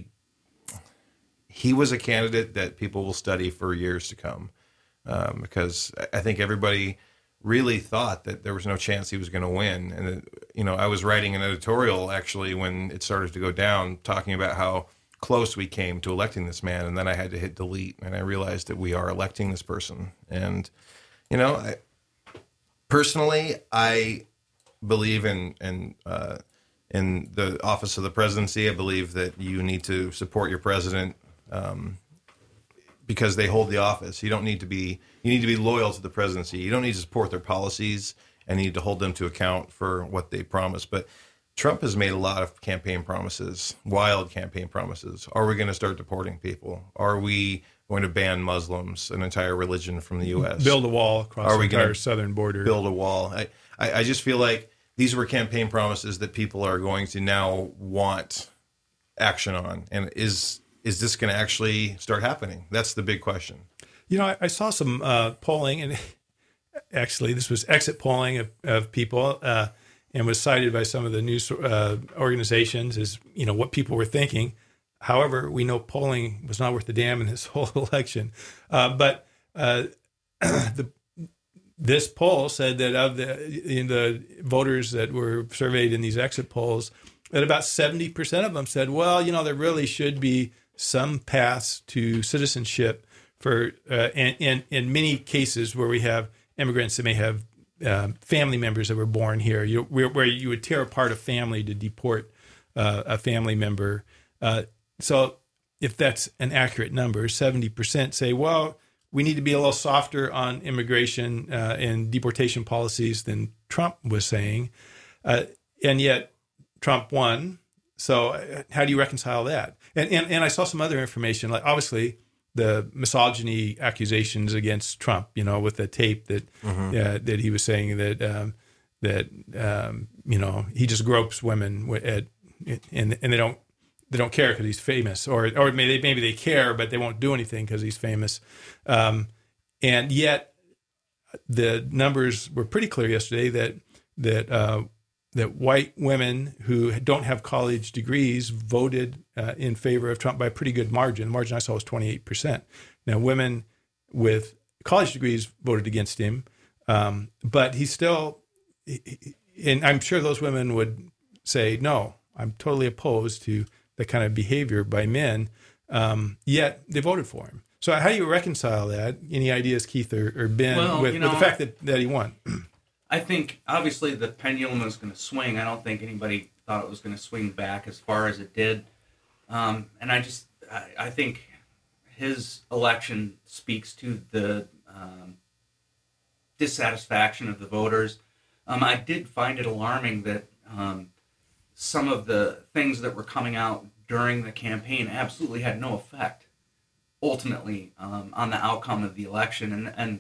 [SPEAKER 2] he was a candidate that people will study for years to come, um, because I think everybody really thought that there was no chance he was going to win. And, it, you know, I was writing an editorial actually when it started to go down, talking about how close we came to electing this man. And then I had to hit delete, and I realized that we are electing this person. And, you know, I, personally, I, believe in in uh, in the office of the presidency. I believe that you need to support your president um, because they hold the office. You don't need to be you need to be loyal to the presidency. You don't need to support their policies, and you need to hold them to account for what they promise. But Trump has made a lot of campaign promises, wild campaign promises. Are we going to start deporting people? Are we going to ban Muslims, an entire religion, from the U S?
[SPEAKER 1] Build a wall across
[SPEAKER 2] Are
[SPEAKER 1] the
[SPEAKER 2] we
[SPEAKER 1] entire
[SPEAKER 2] gonna
[SPEAKER 1] southern border.
[SPEAKER 2] Build a wall. I, I, I just feel like these were campaign promises that people are going to now want action on. And is is this going to actually start happening? That's the big question.
[SPEAKER 1] You know, I, I saw some uh, polling, and actually this was exit polling of, of people, uh, and was cited by some of the news uh, organizations as, you know, what people were thinking. However, we know polling was not worth a damn in this whole election. Uh, but uh, the, this poll said that of the, in the voters that were surveyed in these exit polls, that about seventy percent of them said, well, you know, there really should be some paths to citizenship for, uh, and, and in many cases where we have immigrants that may have uh, family members that were born here, you, where, where you would tear apart a family to deport uh, a family member. Uh, So if that's an accurate number, seventy percent say, well, we need to be a little softer on immigration uh, and deportation policies than Trump was saying. Uh, and yet Trump won. So uh, how do you reconcile that? And, and and I saw some other information, like obviously the misogyny accusations against Trump, you know, with the tape that mm-hmm. uh, that he was saying that, um, that um, you know, he just gropes women at, and, and they don't, They don't care because he's famous, or or maybe maybe they care, but they won't do anything because he's famous. Um, and yet, the numbers were pretty clear yesterday that that uh, that white women who don't have college degrees voted uh, in favor of Trump by a pretty good margin. The margin I saw was twenty-eight percent. Now, women with college degrees voted against him, um, but he still, and I'm sure those women would say, no, I'm totally opposed to that kind of behavior by men, um, yet they voted for him. So how do you reconcile that? Any ideas, Keith or, or Ben,
[SPEAKER 3] well,
[SPEAKER 1] with,
[SPEAKER 3] you know,
[SPEAKER 1] with the fact that, that he won?
[SPEAKER 3] I think, obviously, the pendulum was going to swing. I don't think anybody thought it was going to swing back as far as it did. Um, and I just, I, I think his election speaks to the um, dissatisfaction of the voters. Um, I did find it alarming that um, some of the things that were coming out during the campaign absolutely had no effect, ultimately, um, on the outcome of the election. And, and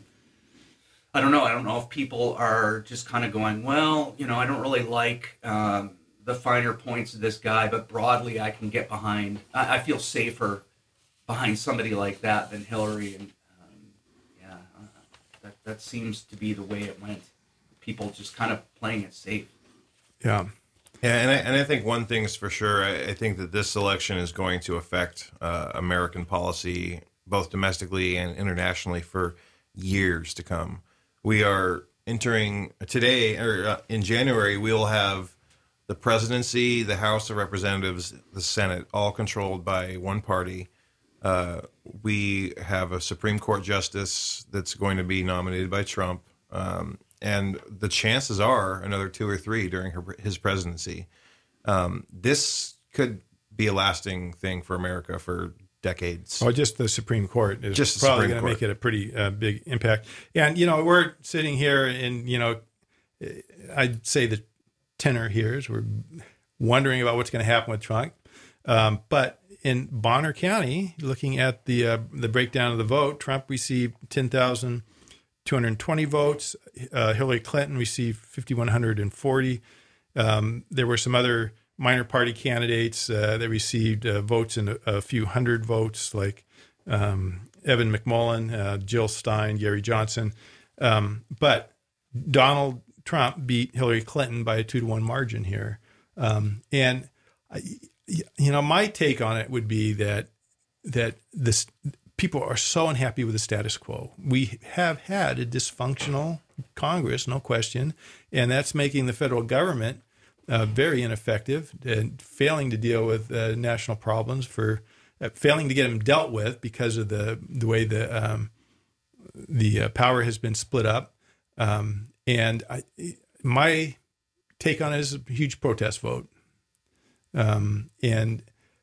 [SPEAKER 3] I don't know, I don't know if people are just kind of going, well, you know, I don't really like um, the finer points of this guy, but broadly I can get behind, I, I feel safer behind somebody like that than Hillary. And um, yeah, uh, that, that seems to be the way it went. People just kind of playing it safe.
[SPEAKER 1] Yeah.
[SPEAKER 2] Yeah, and I, and I think one thing is for sure, I, I think that this election is going to affect uh, American policy, both domestically and internationally, for years to come. We are entering today, or uh, in January, we will have the presidency, the House of Representatives, the Senate, all controlled by one party. Uh, we have a Supreme Court justice that's going to be nominated by Trump. Um, And the chances are another two or three during her, his presidency. Um, this could be a lasting thing for America for decades.
[SPEAKER 1] Or just the Supreme Court is
[SPEAKER 2] just
[SPEAKER 1] probably going to make it a pretty uh, big impact. And, you know, we're sitting here and, you know, I'd say the tenor here is we're wondering about what's going to happen with Trump. Um, but in Bonner County, looking at the uh, the breakdown of the vote, Trump received ten thousand two hundred twenty votes. Uh, Hillary Clinton received five thousand one hundred forty. Um, there were some other minor party candidates uh, that received uh, votes in a, a few hundred votes, like um, Evan McMullin, uh, Jill Stein, Gary Johnson. Um, but Donald Trump beat Hillary Clinton by a two to one margin here. Um, and, you know, my take on it would be that that this people are so unhappy with the status quo. We have had a dysfunctional Congress, no question, and that's making the federal government uh, very ineffective and failing to deal with uh, national problems, for uh, failing to get them dealt with because of the the way the um, the uh, power has been split up. Um, and I, my take on his huge protest vote. Um, and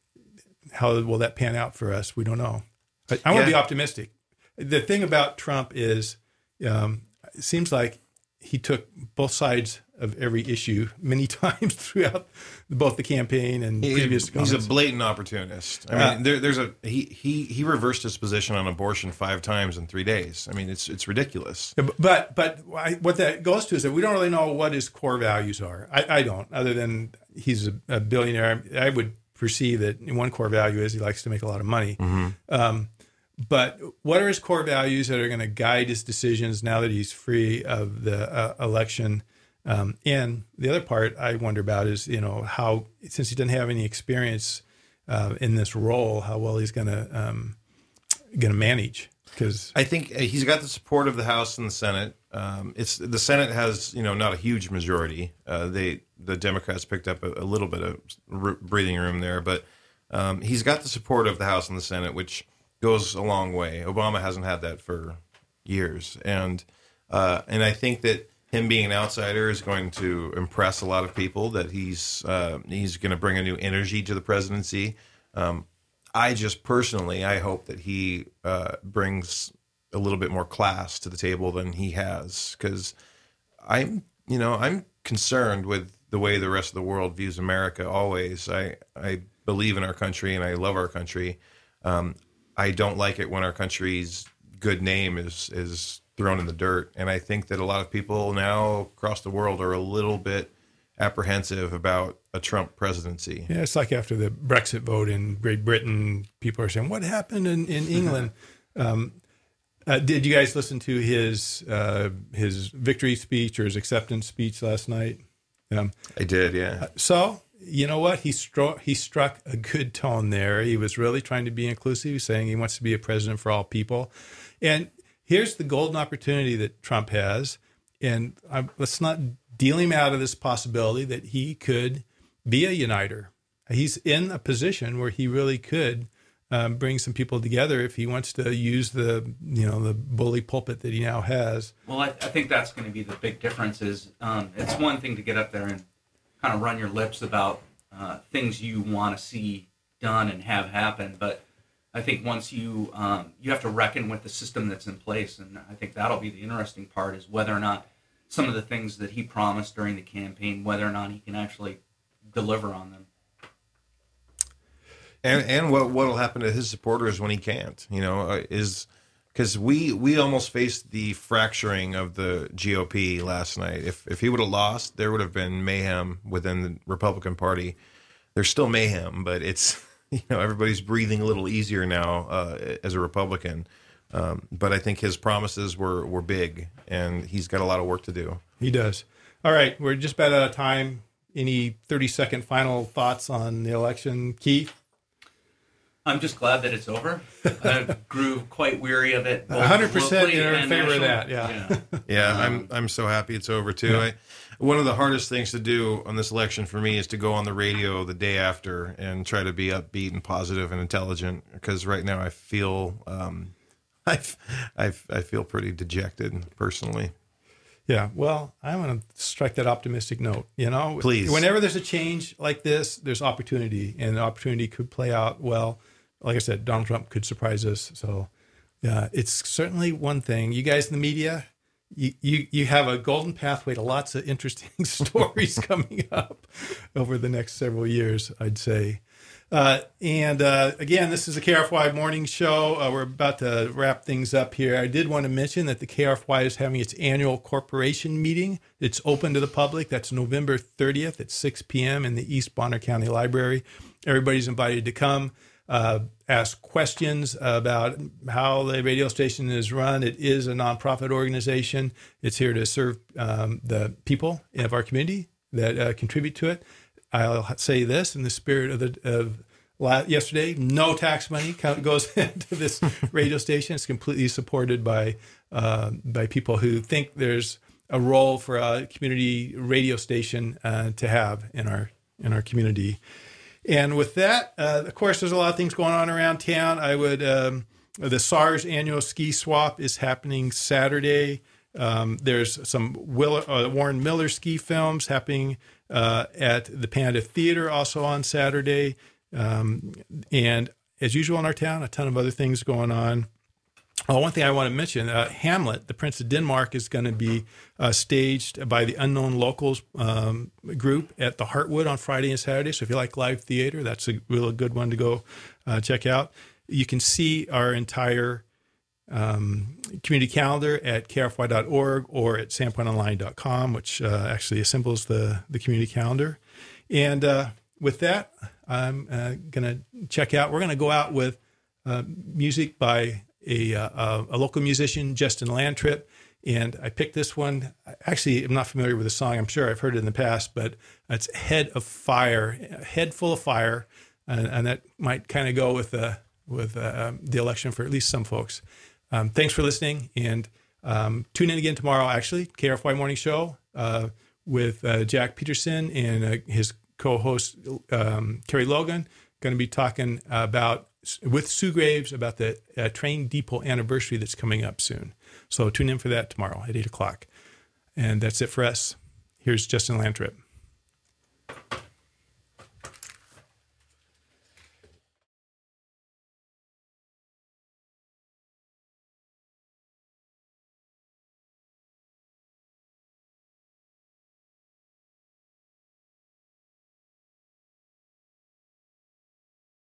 [SPEAKER 1] how will that pan out for us? We don't know. But I want to
[SPEAKER 2] Yeah.
[SPEAKER 1] be optimistic. The thing about Trump is, um, it seems like he took both sides of every issue many times throughout both the campaign and
[SPEAKER 2] He-
[SPEAKER 1] previous
[SPEAKER 2] he's a
[SPEAKER 1] comments.
[SPEAKER 2] blatant opportunist. I mean,
[SPEAKER 1] Uh,
[SPEAKER 2] there, there's a he, he he reversed his position on abortion five times in three days. I mean, it's it's ridiculous.
[SPEAKER 1] But but I, what that goes to is that we don't really know what his core values are. I, I don't, other than he's a, a billionaire. I would perceive that one core value is he likes to make a lot of money. Um, but what are his core values that are going to guide his decisions now that he's free of the uh, election? Um, and the other part I wonder about is, you know, how, since he doesn't have any experience uh, in this role, how well he's going to um, going to manage. Because
[SPEAKER 2] I think uh, he's got the support of the House and the Senate. Um, it's the Senate has, you know, not a huge majority. Uh, they the Democrats picked up a, a little bit of r- breathing room there, but um, he's got the support of the House and the Senate, which goes a long way. Obama hasn't had that for years, and uh, and I think that him being an outsider is going to impress a lot of people. That he's uh, he's going to bring a new energy to the presidency. Um, I just personally, I hope that he uh, brings a little bit more class to the table than he has, because I'm, you know, I'm concerned with the way the rest of the world views America. Always, I I believe in our country and I love our country. Um, I don't like it when our country's good name is is thrown in the dirt, and I think that a lot of people now across the world are a little bit apprehensive about a Trump presidency.
[SPEAKER 1] yeah, it's like after the Brexit vote in Great Britain, people are saying, "What happened in, in England?" um, uh, did you guys listen to his uh, his victory speech or his acceptance speech last night? Um,
[SPEAKER 2] I did, yeah.
[SPEAKER 1] so you know what? He struck he struck a good tone there. He was really trying to be inclusive, saying he wants to be a president for all people. And here's the golden opportunity that Trump has. And I, let's not deal him out of this possibility that he could be a uniter. He's in a position where he really could um, bring some people together if he wants to use the, you know, the bully pulpit that he now has.
[SPEAKER 3] Well, I, I think that's going to be the big difference. Is um, it's one thing to get up there and kind of run your lips about uh, things you want to see done and have happen, but I think once you um, you have to reckon with the system that's in place, and I think that'll be the interesting part, is whether or not some of the things that he promised during the campaign, whether or not he can actually deliver on them.
[SPEAKER 2] And and what what'll happen to his supporters when he can't? You know, uh, is because we we almost faced the fracturing of the G O P last night. If if he would have lost, there would have been mayhem within the Republican Party. There's still mayhem, but it's, you know, everybody's breathing a little easier now uh, as a Republican. Um, but I think his promises were were big, and he's got a lot of work to do.
[SPEAKER 1] He does. All right, we're just about out of time. Any thirty second final thoughts on the election, Keith?
[SPEAKER 3] I'm just glad that it's over. I grew quite weary of it. both
[SPEAKER 1] one hundred percent
[SPEAKER 3] locally
[SPEAKER 1] in
[SPEAKER 3] and
[SPEAKER 1] favor of
[SPEAKER 3] nationally.
[SPEAKER 1] that, yeah.
[SPEAKER 2] Yeah, I'm
[SPEAKER 3] Um,
[SPEAKER 2] I'm so happy it's over too. I, one of the hardest things to do on this election for me is to go on the radio the day after and try to be upbeat and positive and intelligent, because right now I feel um, I I I feel pretty dejected personally.
[SPEAKER 1] Yeah, well, I want to strike that optimistic note. You know,
[SPEAKER 2] Please.
[SPEAKER 1] Whenever there's a change like this, there's opportunity, and the opportunity could play out well. Like I said, Donald Trump could surprise us. So, yeah, it's certainly one thing. You guys in the media, you you, you have a golden pathway to lots of interesting stories coming up over the next several years, I'd say. Uh, and uh, again, this is a K R F Y morning show. Uh, we're about to wrap things up here. I did want to mention that the K R F Y is having its annual corporation meeting. It's open to the public. That's November thirtieth at six p.m. in the East Bonner County Library. Everybody's invited to come, uh, ask questions about how the radio station is run. It is a nonprofit organization. It's here to serve um, the people of our community that uh, contribute to it. I'll say this in the spirit of the of yesterday: no tax money goes into this radio station. It's completely supported by uh, by people who think there's a role for a community radio station uh, to have in our in our community. And with that, uh, of course, there's a lot of things going on around town. I would um, the SARS annual ski swap is happening Saturday. Um, there's some Will, uh, Warren Miller ski films happening uh, at the Panda Theater also on Saturday. Um, and as usual in our town, a ton of other things going on. Oh, one thing I want to mention, uh, Hamlet, The Prince of Denmark, is going to be uh, staged by the Unknown Locals um, group at the Heartwood on Friday and Saturday. So if you like live theater, that's a really good one to go uh, check out. You can see our entire um, community calendar at k r f y dot org or at sandpoint online dot com, which uh, actually assembles the, the community calendar. And uh, with that, I'm uh, going to check out. We're going to go out with uh, music by A, uh, a local musician, Justin Landtrip, and I picked this one. Actually, I'm not familiar with the song. I'm sure I've heard it in the past, but it's "Head of Fire," "Head Full of Fire," and, and that might kind of go with the with uh, the election for at least some folks. Um, thanks for listening, and um, tune in again tomorrow. Actually, K R F Y Morning Show uh, with uh, Jack Peterson and uh, his co-host um, Kerry Logan. Going to be talking about. with Sue Graves about the uh, train depot anniversary that's coming up soon. So tune in for that tomorrow at eight o'clock. And that's it for us. Here's Justin Landtrip.